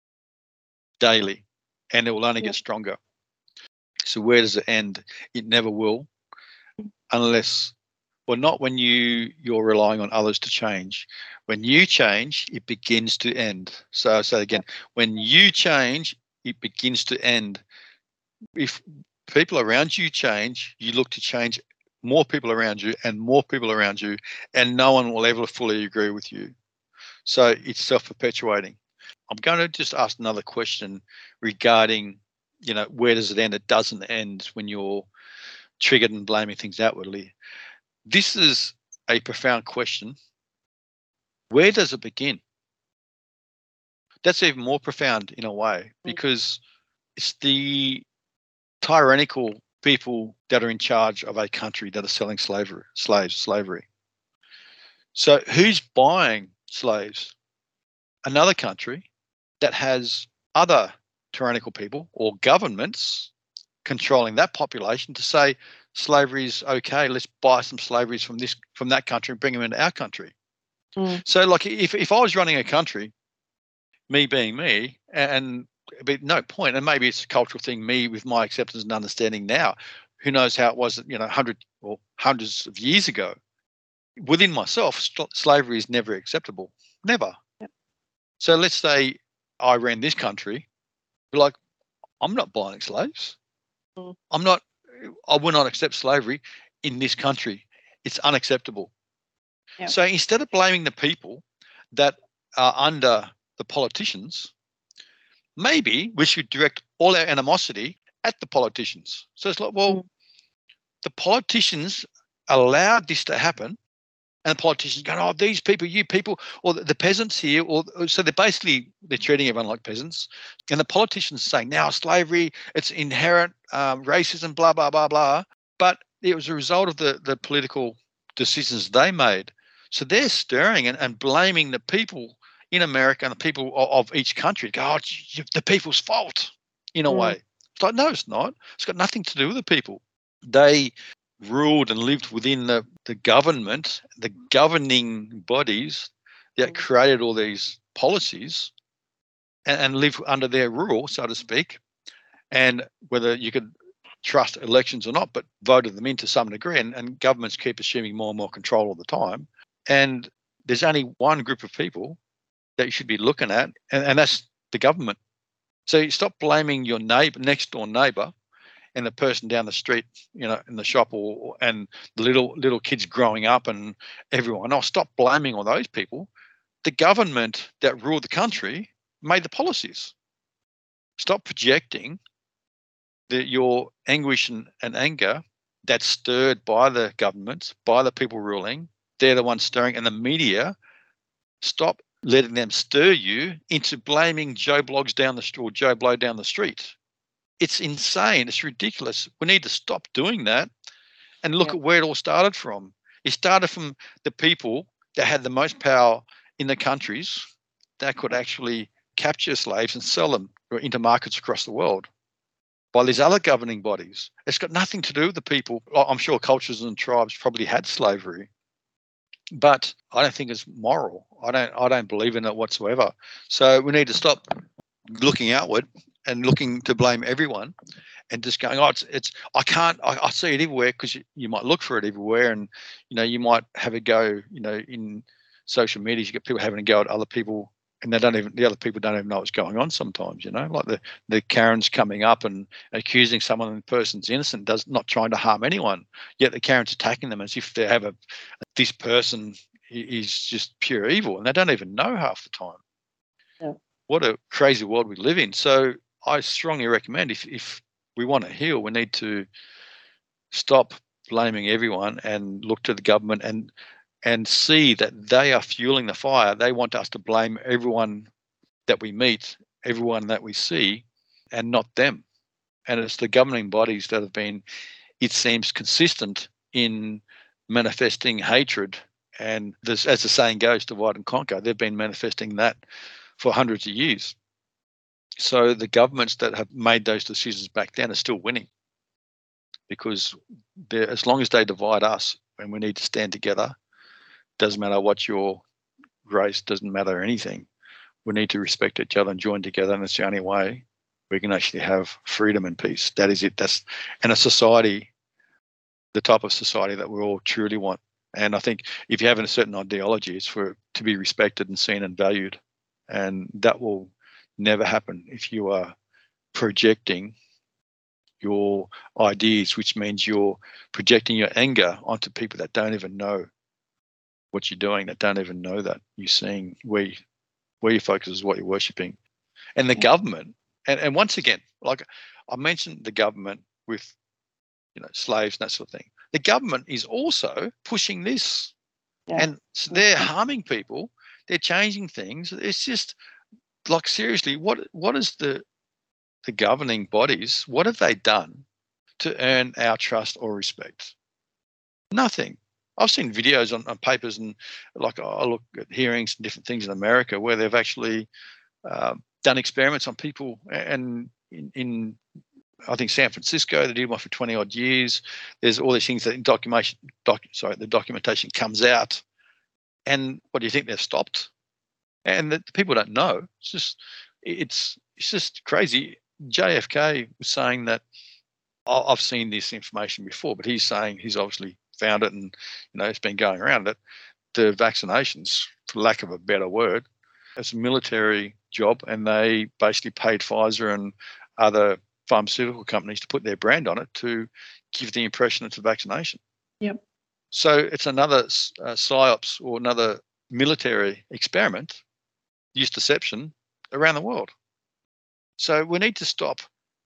daily, and it will only yeah. get stronger. So where does it end? It never will, unless, well, not when you you're relying on others to change. When you change, it begins to end. So I say again, when you change, it begins to end. If people around you change, you look to change more people around you and more people around you, and no one will ever fully agree with you. So it's self-perpetuating. I'm going to just ask another question regarding, you know, where does it end? It doesn't end when you're triggered and blaming things outwardly. This is a profound question. Where does it begin? That's even more profound in a way, because it's the tyrannical people that are in charge of a country that are selling slavery, slaves, slavery. So who's buying slaves? Another country that has other tyrannical people or governments controlling that population to say slavery is okay. Let's buy some slaves from this, from that country, and bring them into our country. Mm. So, like, if if I was running a country, me being me, and but no point, and maybe it's a cultural thing, me with my acceptance and understanding now, who knows how it was, you know, hundred or hundreds of years ago. Within myself, st- slavery is never acceptable, never. Yep. So let's say I ran this country, like, I'm not buying slaves. Mm. I'm not. I will not accept slavery in this country. It's unacceptable. Yep. So instead of blaming the people that are under the politicians, maybe we should direct all our animosity at the politicians. So it's like, well, mm. the politicians allowed this to happen, and the politicians going, oh, these people, you people, or the peasants here, or so they're basically, they're treating everyone like peasants. And the politicians saying, now slavery, it's inherent um, racism, blah, blah, blah, blah. But it was a result of the, the political decisions they made. So they're stirring and, and blaming the people in America and the people of, of each country. Go, oh, it's the people's fault in a mm. way. It's like, no, it's not. It's got nothing to do with the people. They ruled and lived within the, the government, the governing bodies that created all these policies, and, and live under their rule, so to speak. And whether you could trust elections or not, but voted them in to some degree, and, and governments keep assuming more and more control all the time. And there's only one group of people that you should be looking at, and, and that's the government. So you stop blaming your neighbor, next door neighbor, and the person down the street, you know, in the shop, or and the little little kids growing up, and everyone else. Stop blaming all those people. The government that ruled the country made the policies. Stop projecting the, your anguish and, and anger that's stirred by the government, by the people ruling. They're the ones stirring, and the media. Stop letting them stir you into blaming Joe Bloggs down the street or Joe Blow down the street. It's insane. It's ridiculous. We need to stop doing that and look yep. at where it all started from. It started from the people that had the most power in the countries that could actually capture slaves and sell them into markets across the world by these other governing bodies. It's got nothing to do with the people. I'm sure cultures and tribes probably had slavery, but I don't think it's moral. I don't I don't believe in it whatsoever. So we need to stop looking outward and looking to blame everyone, and just going, oh, it's, it's I can't, I, I see it everywhere, because you, you might look for it everywhere, and, you know, you might have a go, you know, in social media, you get people having a go at other people, and they don't even, the other people don't even know what's going on sometimes, you know, like the, the Karens coming up and accusing someone, and the person's innocent, does not trying to harm anyone, yet the Karens attacking them as if they have a, this person is just pure evil, and they don't even know half the time. Yeah. What a crazy world we live in. So I strongly recommend, if, if we want to heal, we need to stop blaming everyone and look to the government and and see that they are fueling the fire, they want us to blame everyone that we meet, everyone that we see, and not them. And it's the governing bodies that have been, it seems, consistent in manifesting hatred. And this, as the saying goes, divide and conquer. They've been manifesting that for hundreds of years. So the governments that have made those decisions back then are still winning, because as long as they divide us and we need to stand together, doesn't matter what your race, doesn't matter anything. We need to respect each other and join together, and it's the only way we can actually have freedom and peace. That is it. That's and a society, the type of society that we all truly want. And I think if you have a certain ideology, it's for it to be respected and seen and valued, and that will never happen if you are projecting your ideas, which means you're projecting your anger onto people that don't even know what you're doing, that don't even know that you're seeing where you, where your focus is, what you're worshipping. And the government, and, and once again, like I mentioned the government with, you know, slaves and that sort of thing. The government is also pushing this, Yeah. and so they're harming people. They're changing things. It's just like, seriously, what what is the the governing bodies? What have they done to earn our trust or respect? Nothing. I've seen videos on, on papers, and like I look at hearings and different things in America where they've actually uh, done experiments on people, and in, in I think San Francisco, they did one for twenty odd years. There's all these things that in documentation, doc, sorry, the documentation comes out, and what do you think? They've stopped, and the, the people don't know. It's just, it's it's just crazy. J F K was saying that, I've seen this information before, but he's saying he's obviously found it, and you know it's been going around that the vaccinations, for lack of a better word, it's a military job, and they basically paid Pfizer and other pharmaceutical companies to put their brand on it to give the impression it's a vaccination. Yep. So it's another uh, psyops or another military experiment, use deception around the world. So we need to stop.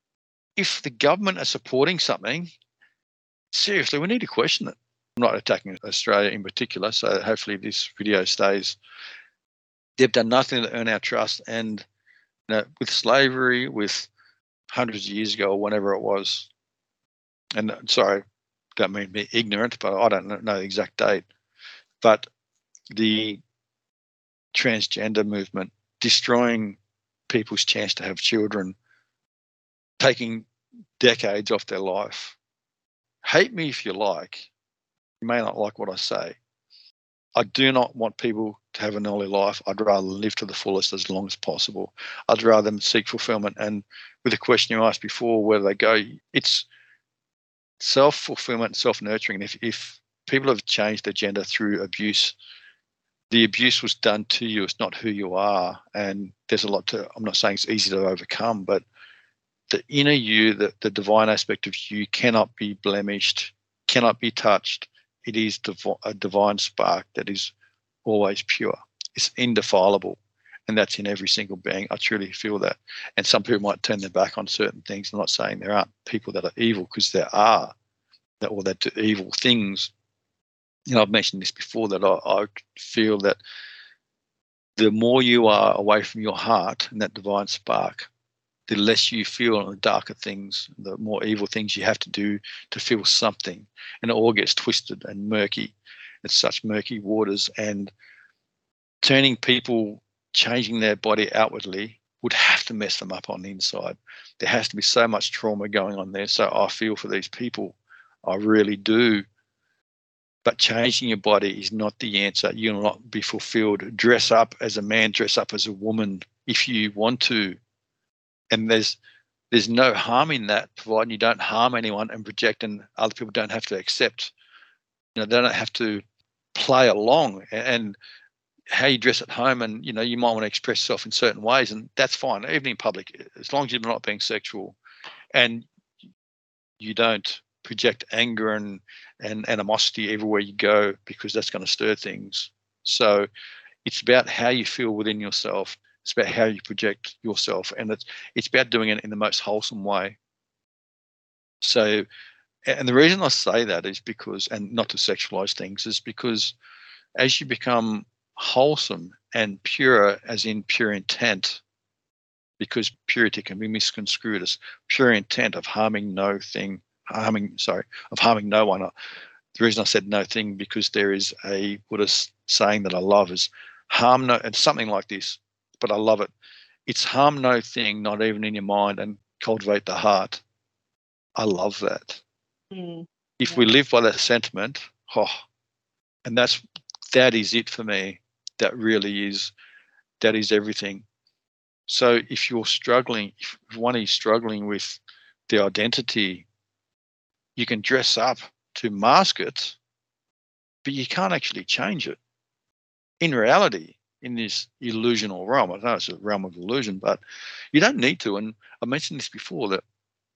If the government are supporting something, seriously, we need to question it. I'm not attacking Australia in particular, so hopefully this video stays. They've done nothing to earn our trust, and you know, with slavery, with hundreds of years ago or whenever it was, and sorry, don't mean to be ignorant, but I don't know the exact date, but the transgender movement, destroying people's chance to have children, taking decades off their life. Hate me if you like. You may not like what I say. I do not want people to have an early life. I'd rather live to the fullest as long as possible. I'd rather them seek fulfillment. And with the question you asked before, where they go, it's self-fulfillment, self-nurturing. If, if people have changed their gender through abuse, the abuse was done to you. It's not who you are. And there's a lot to, I'm not saying it's easy to overcome, but the inner you, the, the divine aspect of you cannot be blemished, cannot be touched. It is div- a divine spark that is always pure. It's indefilable, and that's in every single being. I truly feel that. And some people might turn their back on certain things. I'm not saying there aren't people that are evil, because there are, that or that do evil things. You know, I've mentioned this before, that I, I feel that the more you are away from your heart and that divine spark, the less you feel on the darker things, the more evil things you have to do to feel something. And it all gets twisted and murky. It's such murky waters. And turning people, changing their body outwardly would have to mess them up on the inside. There has to be so much trauma going on there. So I feel for these people. I really do. But changing your body is not the answer. You'll not be fulfilled. Dress up as a man, dress up as a woman if you want to. And there's there's no harm in that, providing you don't harm anyone and project, and other people don't have to accept. You know, they don't have to play along. And how you dress at home, and you know, you might want to express yourself in certain ways, and that's fine, even in public, as long as you're not being sexual, and you don't project anger and and animosity everywhere you go, because that's going to stir things. So it's about how you feel within yourself. It's about how you project yourself, and it's it's about doing it in the most wholesome way. So, and the reason I say that is because, and not to sexualize things, is because as you become wholesome and pure, as in pure intent, because purity can be misconstrued as pure intent of harming no thing, harming, sorry, of harming no one. The reason I said no thing, because there is a Buddhist saying that I love is harm no, and something like this, but I love it. It's harm no thing, not even in your mind, and cultivate the heart. I love that. Mm, if yeah. we live by that sentiment, oh, and that's, that is it for me. That really is, that is everything. So if you're struggling, if one is struggling with the identity, you can dress up to mask it, but you can't actually change it. In reality, in this illusional realm, I know it's a realm of illusion, but you don't need to. And I mentioned this before, that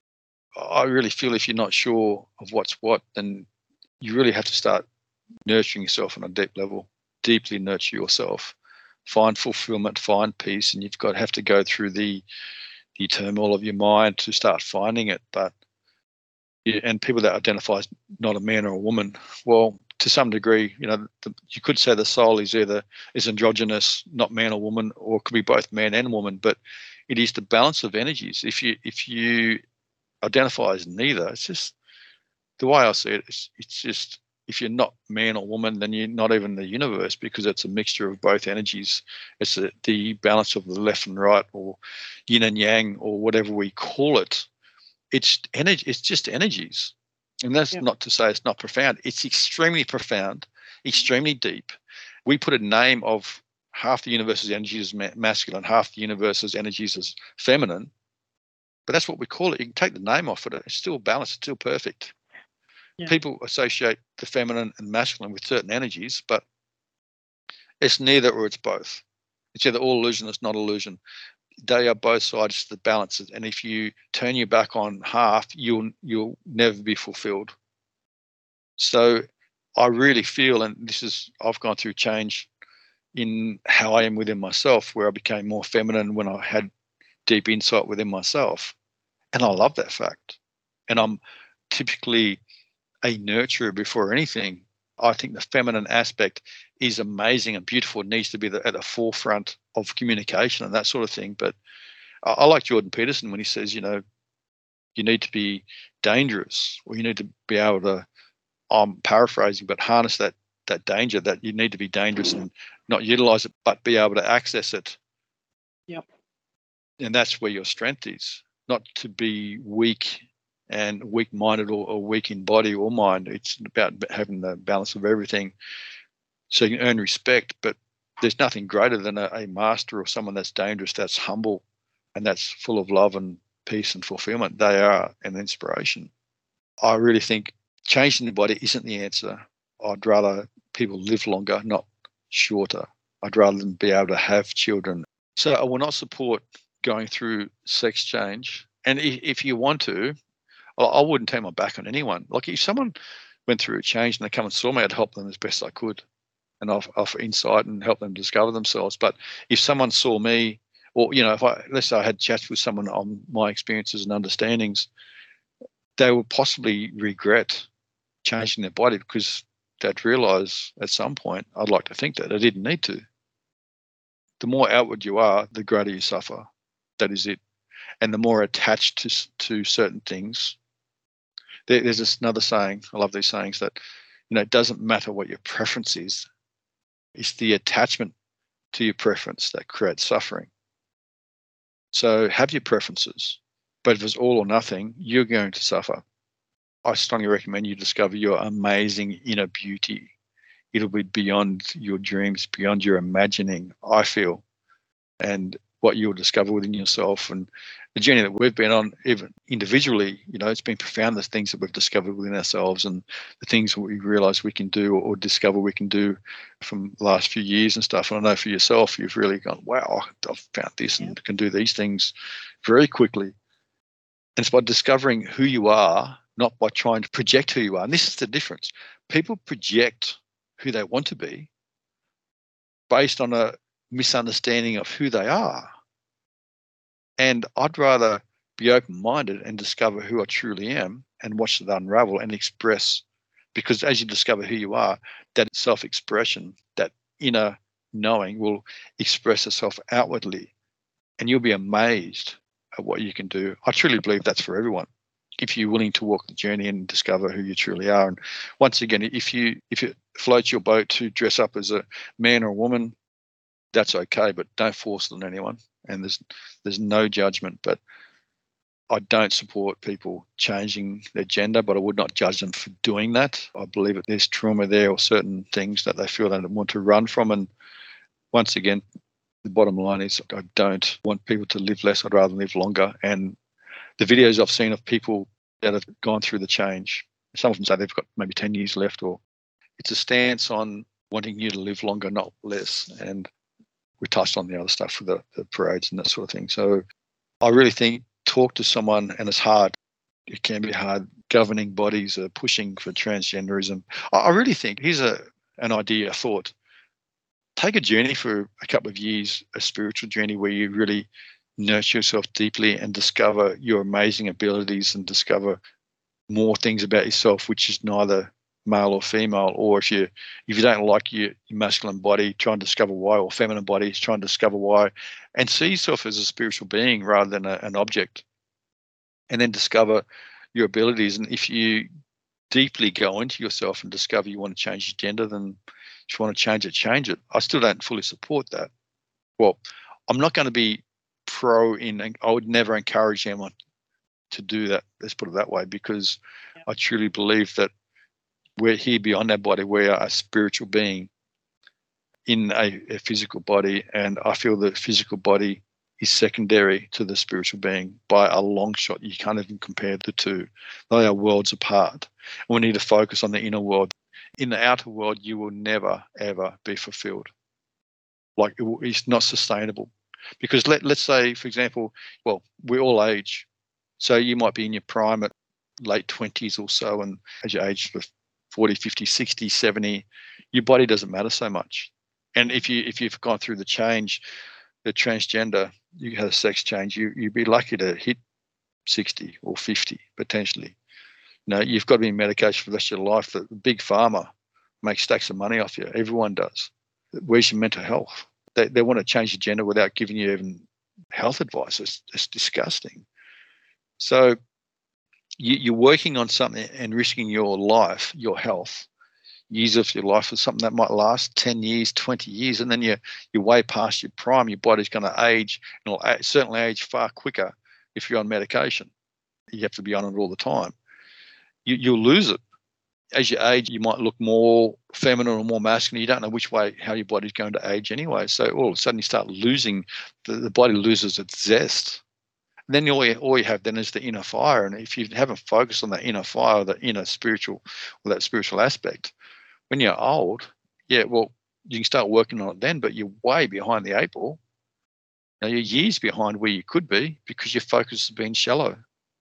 I really feel if you're not sure of what's what, then you really have to start nurturing yourself on a deep level, deeply nurture yourself, find fulfillment, find peace, and you've got have to go through the the turmoil of your mind to start finding it. But yeah, and people that identify as not a man or a woman, well, to some degree, you know, the, you could say the soul is either is androgynous, not man or woman, or it could be both man and woman. But it is the balance of energies. If you if you identify as neither, it's just the way I see it. It's, it's just, if you're not man or woman, then you're not even the universe, because it's a mixture of both energies. It's a, the balance of the left and right, or yin and yang, or whatever we call it. It's energy. It's just energies, and that's Yep. not to say it's not profound. It's extremely profound, extremely deep. We put a name of half the universe's energies as ma- masculine, half the universe's energies as feminine, but that's what we call it. You can take the name off it; it's still balanced. It's still perfect. Yeah. People associate the feminine and masculine with certain energies, but it's neither or it's both. It's either all illusion or it's not illusion. They are both sides to the balances. And if you turn your back on half, you'll you'll never be fulfilled. So I really feel, and this is, I've gone through change in how I am within myself, where I became more feminine when I had deep insight within myself. And I love that fact. And I'm typically a nurturer before anything. I think the feminine aspect is amazing and beautiful. It needs to be the, at the forefront of communication and that sort of thing. But I, I like Jordan Peterson when he says, you know, you need to be dangerous, or you need to be able to, I'm paraphrasing, but harness that that danger, that you need to be dangerous and not utilize it, but be able to access it. Yep. And that's where your strength is, not to be weak and weak-minded, or, or weak in body or mind. It's about having the balance of everything, so you can earn respect. But there's nothing greater than a, a master or someone that's dangerous, that's humble, and that's full of love and peace and fulfillment. They are an inspiration. I really think changing the body isn't the answer. I'd rather people live longer, not shorter. I'd rather them be able to have children. So I will not support going through sex change. And if, if you want to, I wouldn't turn my back on anyone. Like, if someone went through a change and they come and saw me, I'd help them as best I could and offer, offer insight and help them discover themselves. But if someone saw me, or, you know, if I, let's say I had chats with someone on my experiences and understandings, they would possibly regret changing their body, because they'd realise at some point, I'd like to think, that I didn't need to. The more outward you are, the greater you suffer. That is it. And the more attached to to certain things. There, there's this another saying, I love these sayings, that, you know, it doesn't matter what your preference is. It's the attachment to your preference that creates suffering. So have your preferences, but if it's all or nothing, you're going to suffer. I strongly recommend you discover your amazing inner beauty. It'll be beyond your dreams, beyond your imagining, I feel, and what you'll discover within yourself. And the journey that we've been on, even individually, you know, it's been profound, the things that we've discovered within ourselves and the things that we realize we can do, or discover we can do from the last few years and stuff. And I know for yourself, you've really gone, wow, I've found this and can do these things very quickly. And it's by discovering who you are, not by trying to project who you are. And this is the difference. People project who they want to be based on a misunderstanding of who they are. And I'd rather be open-minded and discover who I truly am and watch it unravel and express because as you discover who you are, that self-expression, that inner knowing will express itself outwardly, and you'll be amazed at what you can do. I truly believe that's for everyone, if you're willing to walk the journey and discover who you truly are. And once again, if you if it floats your boat to dress up as a man or a woman, that's okay, but don't force it on anyone. And there's there's no judgment. But I don't support people changing their gender, but I would not judge them for doing that. I believe that there's trauma there, or certain things that they feel they want to run from. And once again, the bottom line is I don't want people to live less. I'd rather live longer. And the videos I've seen of people that have gone through the change, some of them say they've got maybe ten years left, or it's a stance on wanting you to live longer, not less. And we touched on the other stuff for the, the parades and that sort of thing. So I really think talk to someone, and it's hard. It can be hard. Governing bodies are pushing for transgenderism. I, I really think, here's a an idea, a thought. Take a journey for a couple of years, a spiritual journey where you really nurture yourself deeply and discover your amazing abilities and discover more things about yourself, which is neither male or female. Or if you if you don't like your, your masculine body, try and discover why, or feminine body, try and discover why, and see yourself as a spiritual being rather than a, an object, and then discover your abilities. And if you deeply go into yourself and discover you want to change your gender, then if you want to change it, change it. I still don't fully support that. Well, I'm not going to be pro in, I would never encourage anyone to do that, let's put it that way, because yeah. I truly believe that we're here beyond our body. We are a spiritual being in a, a physical body, and I feel the physical body is secondary to the spiritual being by a long shot. You can't even compare the two. They are worlds apart. And we need to focus on the inner world. In the outer world, you will never, ever be fulfilled. Like, it, it's not sustainable. Because let, let's say, for example, well, we all age. So you might be in your prime at late twenties or so, and as you age for forty, fifty, sixty, seventy, your body doesn't matter so much. And if, you, if you've gone through the change, the transgender, you had a sex change, you, you'd be lucky to hit sixty or fifty potentially. You know, you've got to be in medication for the rest of your life. The big pharma makes stacks of money off you. Everyone does. Where's your mental health? They they want to change your gender without giving you even health advice. It's, it's disgusting. So you, you're working on something and risking your life, your health, years of your life for something that might last ten years, twenty years, and then you're, you're way past your prime. Your body's going to age, and it'll certainly age far quicker if you're on medication. You have to be on it all the time. You, you'll lose it. As you age, you might look more feminine or more masculine. You don't know which way, how your body's going to age anyway. So all of a sudden you start losing, the, the body loses its zest. And then all you, all you have then is the inner fire. And if you haven't focused on that inner fire, the inner spiritual, or that spiritual aspect, when you're old, yeah, well, you can start working on it then, but you're way behind the eight ball. Now you're years behind where you could be because your focus has been shallow.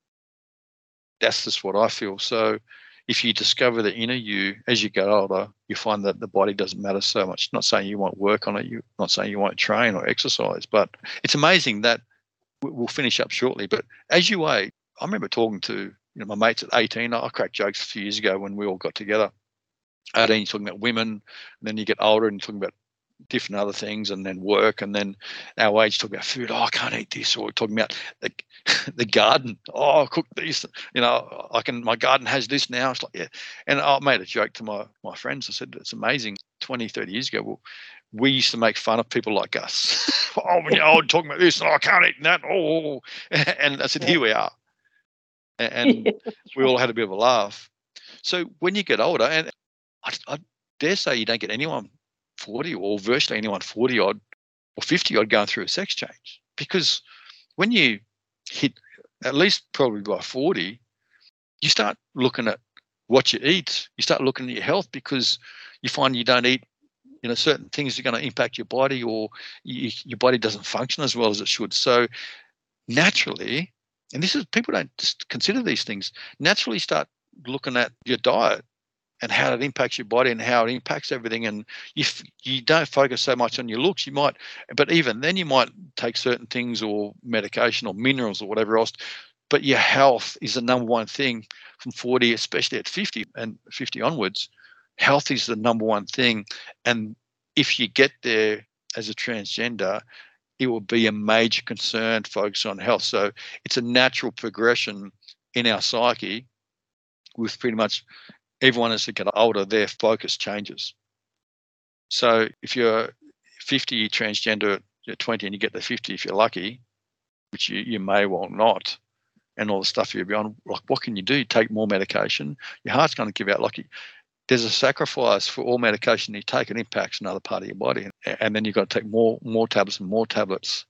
That's just what I feel. So if you discover the inner you as you get older, you find that the body doesn't matter so much. Not saying you won't work on it, you're not saying you won't train or exercise, but it's amazing that we'll finish up shortly. But as you age, I remember talking to you know my mates at eighteen. I cracked jokes a few years ago when we all got together. eighteen, you're talking about women, and then you get older and you're talking about different other things, and then work, and then our age talking about food. Oh, I can't eat this, or we're talking about the, the garden. Oh, I cook these. You know, I can. My garden has this now. It's like, yeah. And I made a joke to my my friends. I said, it's amazing. twenty, thirty years ago, well, we used to make fun of people like us. Oh, when you're old, talking about this, oh, I can't eat that. Oh, and I said, here we are, and yeah, we all had a bit of a laugh. So when you get older, and I, I dare say you don't get anyone forty or virtually anyone forty odd or fifty odd going through a sex change, because when you hit at least probably by forty, you start looking at what you eat. You start looking at your health, because you find you don't eat, you know, certain things are going to impact your body, or you, your body doesn't function as well as it should. So naturally, and this is, people don't just consider these things, naturally start looking at your diet and how it impacts your body and how it impacts everything. And if you don't focus so much on your looks, you might, but even then you might take certain things or medication or minerals or whatever else but your health is the number one thing from forty, especially at fifty and fifty onwards. Health is the number one thing. And if you get there as a transgender, it will be a major concern to focus on health. So it's a natural progression in our psyche with pretty much everyone as they get older, their focus changes. So if you're fifty transgender, you're twenty and you get to fifty if you're lucky, which you, you may well not, and all the stuff you'll be on, like what can you do? Take more medication. Your heart's going to give out. Like there's a sacrifice for all medication you take. It impacts another part of your body, and then you've got to take more more tablets and more tablets.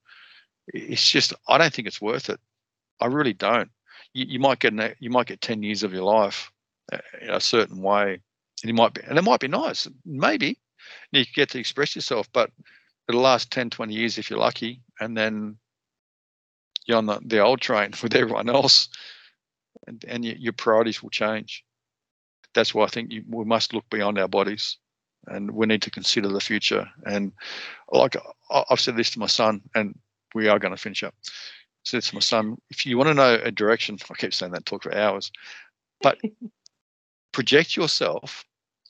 It's just, I don't think it's worth it. I really don't. You, you might get an, you might get ten years of your life in a certain way, and you might be, and it might be nice, maybe you get to express yourself, but it'll last ten, twenty years if you're lucky, and then you're on the, the old train with everyone else, and, and you, your priorities will change. That's why I think you, we must look beyond our bodies, and we need to consider the future. And like I've said this to my son, and we are going to finish up. I said to my son, if you want to know a direction, I keep saying that, talk for hours, but project yourself,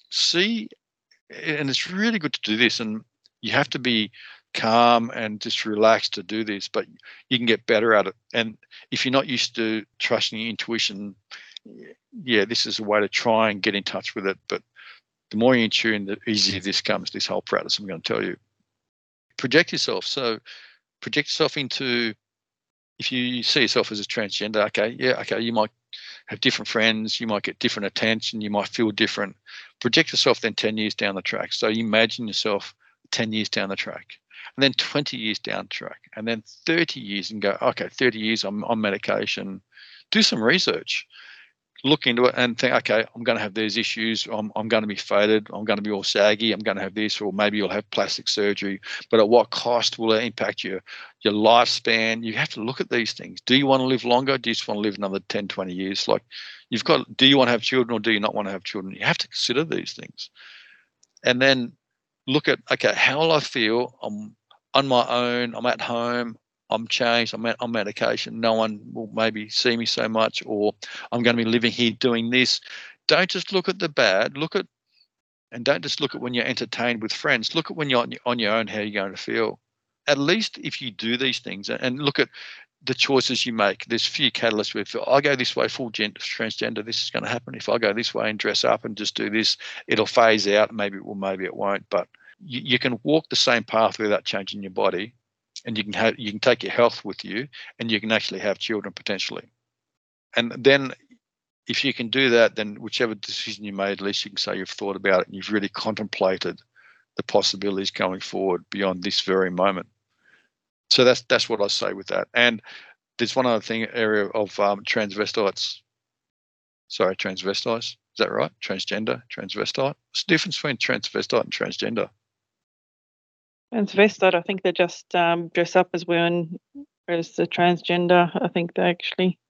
see, and it's really good to do this, and you have to be calm and just relaxed to do this, but you can get better at it. And if you're not used to trusting your intuition, yeah, this is a way to try and get in touch with it. But the more you're in tune, the easier this comes, this whole practice I'm going to tell you. Project yourself. So project yourself into, if you see yourself as a transgender, okay, yeah, okay, you might have different friends, you might get different attention, you might feel different. Project yourself then ten years down the track. So you imagine yourself ten years down the track, and then twenty years down the track, and then thirty years, and go, okay, thirty years I'm on medication. Do some research. Look into it and think, okay, I'm going to have these issues. I'm, I'm going to be faded. I'm going to be all saggy. I'm going to have this, or maybe you'll have plastic surgery. But at what cost will it impact your, your lifespan? You have to look at these things. Do you want to live longer? Do you just want to live another ten, twenty years? Like you've got, do you want to have children or do you not want to have children? You have to consider these things. And then look at, okay, how will I feel? I'm on my own. I'm at home. I'm changed, I'm on medication, no one will maybe see me so much, or I'm going to be living here doing this. Don't just look at the bad, look at, and don't just look at when you're entertained with friends, look at when you're on your, on your own, how you're going to feel. At least if you do these things and look at the choices you make, there's a few catalysts where if I go this way, full gender, transgender, this is going to happen. If I go this way and dress up and just do this, it'll phase out, maybe it will, maybe it won't, but you, you can walk the same path without changing your body. And you can have, you can take your health with you, and you can actually have children potentially. And then, if you can do that, then whichever decision you made, at least you can say you've thought about it and you've really contemplated the possibilities going forward beyond this very moment. So that's that's what I say with that. And there's one other thing, area of um, transvestites. Sorry, transvestites. Is that right? Transgender, transvestite. What's the difference between transvestite and transgender? Transvestite, I think they just um, dress up as women, whereas the transgender, I think they actually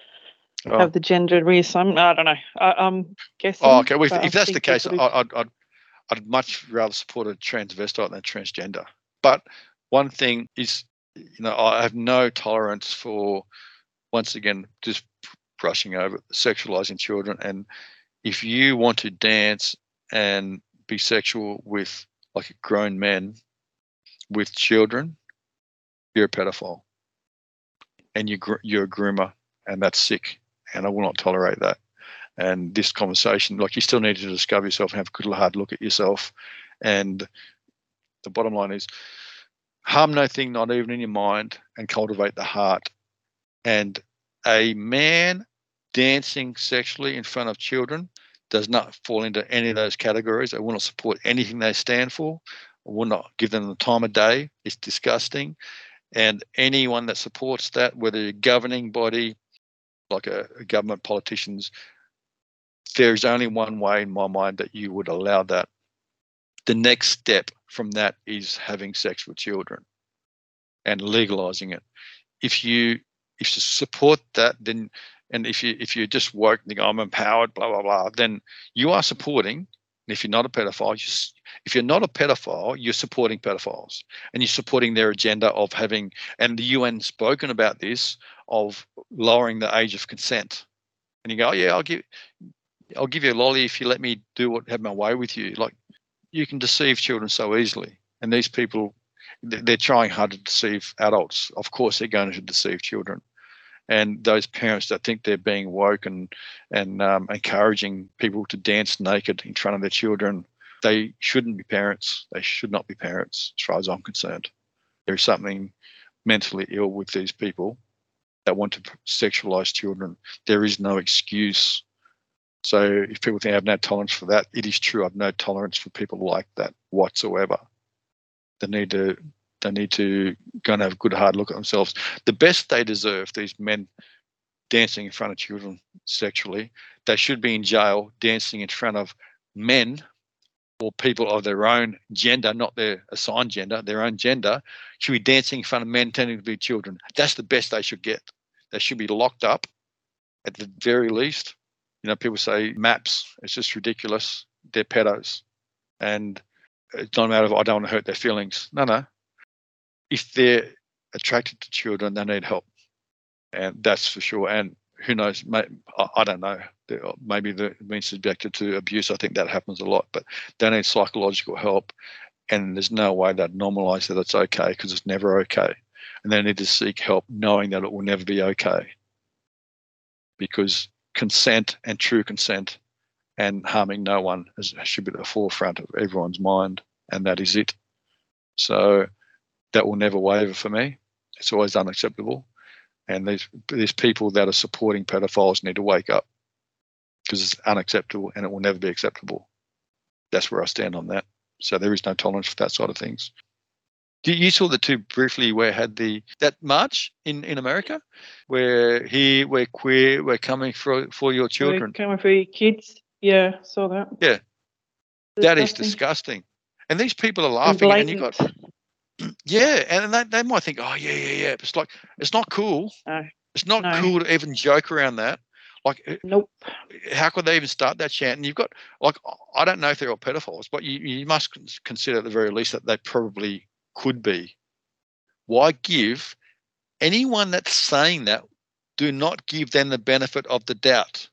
oh. have the gender reassignment. I don't know. I, I'm guessing. Oh, okay. Well, if, if that's the case, I, I'd, I'd I'd much rather support a transvestite than a transgender. But one thing is, you know, I have no tolerance for, once again, just brushing over sexualizing children. And if you want to dance and be sexual with like grown men, with children, you're a pedophile, and you you're a groomer, and that's sick, and I will not tolerate that. And this conversation, like, you still need to discover yourself and have a good hard look at yourself. And the bottom line is, harm no thing, not even in your mind, and cultivate the heart. And a man dancing sexually in front of children does not fall into any of those categories. I will not support anything they stand for. I will not give them the time of day. It's disgusting. And anyone that supports that, whether a governing body, like a, a government, politicians, there is only one way in my mind that you would allow that. The next step from that is having sex with children and legalizing it. If you if you support that, then, and if you if you just woke and think, I'm empowered, blah blah blah, then you are supporting. And if you're not a pedophile, you, if you're not a pedophile, you're supporting pedophiles, and you're supporting their agenda of having. And the U N spoken about this, of lowering the age of consent. And you go, oh yeah, I'll give, I'll give you a lolly if you let me do what, have my way with you. Like, you can deceive children so easily. And these people, they're trying hard to deceive adults. Of course, they're going to deceive children. And those parents that think they're being woke and and um, encouraging people to dance naked in front of their children, they shouldn't be parents. They should not be parents, as far as I'm concerned. There's something mentally ill with these people that want to sexualize children. There is no excuse. So if people think I have no tolerance for that, it is true. I have no tolerance for people like that whatsoever. They need to they need to go and have a good hard look at themselves. The best they deserve, these men dancing in front of children sexually, they should be in jail dancing in front of men or people of their own gender, not their assigned gender, their own gender, should be dancing in front of men tending to be children. That's the best they should get. They should be locked up at the very least. You know, people say MAPS, it's just ridiculous. They're pedos. And it's not a matter of, I don't want to hurt their feelings. No, no. If they're attracted to children, they need help. And that's for sure. And who knows, I don't know. Maybe they're being subjected to abuse. I think that happens a lot. But they need psychological help. And there's no way they'd normalise that it's okay, because it's never okay. And they need to seek help knowing that it will never be okay. Because consent and true consent and harming no one is, should be at the forefront of everyone's mind, and that is it. So that will never waver for me. It's always unacceptable. And these, these people that are supporting pedophiles need to wake up, because it's unacceptable and it will never be acceptable. That's where I stand on that. So there is no tolerance for that side of things. You, you saw the two briefly where had the that march in, in America, where here we're queer, we're coming for for your children. We're coming for your kids. Yeah, saw that. Yeah, disgusting. That is disgusting. And these people are laughing, and, and you got yeah, and they they might think, oh yeah, yeah, yeah. It's like it's not cool. No. It's not no. cool to even joke around that. Like, nope. How could they even start that chant? And you've got, like, I don't know if they're all pedophiles, but you, you must consider at the very least that they probably could be. Why give anyone that's saying that, do not give them the benefit of the doubt.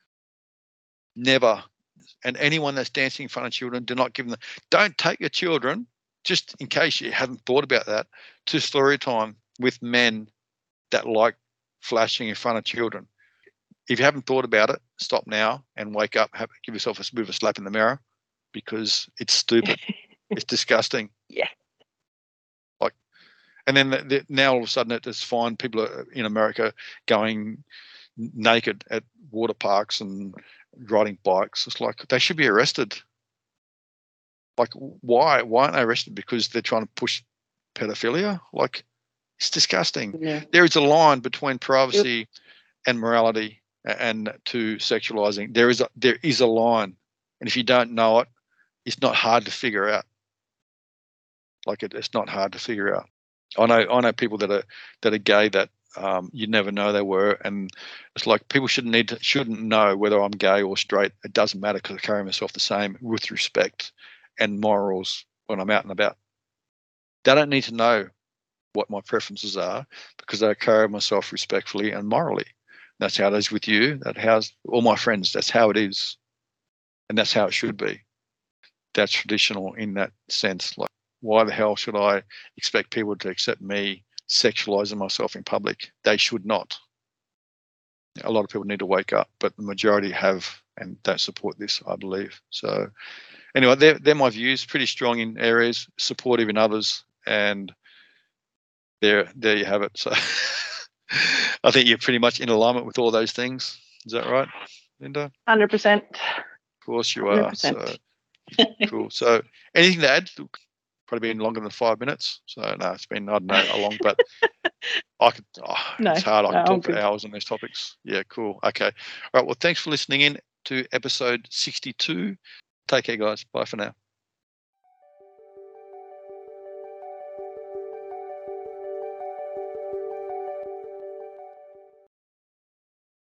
Never. And anyone that's dancing in front of children, do not give them, the, don't take your children, just in case you haven't thought about that, to story time with men that like flashing in front of children. If you haven't thought about it, stop now and wake up. Have, give yourself a bit of a slap in the mirror, because it's stupid. It's disgusting. Yeah. Like, and then the, the, now all of a sudden it's fine. People are in America going naked at water parks and riding bikes. It's like they should be arrested. Like, why? Why aren't they arrested? Because they're trying to push pedophilia? Like, it's disgusting. Yeah. There is a line between privacy yep. and morality and to sexualizing. There is a there is a line, and if you don't know it, it's not hard to figure out. Like, it, it's not hard to figure out. I know I know people that are that are gay that um, you never know they were, and it's like people shouldn't need to shouldn't know whether I'm gay or straight. It doesn't matter, because I carry myself the same with respect and morals when I'm out and about. They don't need to know what my preferences are, because I carry myself respectfully and morally. That's how it is with you. That how's all my friends. That's how it is, and that's how it should be. That's traditional in that sense. Like, why the hell should I expect people to accept me sexualizing myself in public? They should not. A lot of people need to wake up, but the majority have and don't support this, I believe. So, anyway, they're they're my views. Pretty strong in areas, supportive in others, and there there you have it. So. I think you're pretty much in alignment with all those things. Is that right, Linda? one hundred percent. Of course you are. So, cool. So anything to add? Probably been longer than five minutes. So no, it's been, I don't know how long, but I could, oh, no, it's hard. I no, can talk I'm for good. hours on these topics. Yeah, cool. Okay. All right. Well, thanks for listening in to episode sixty-two. Take care, guys. Bye for now.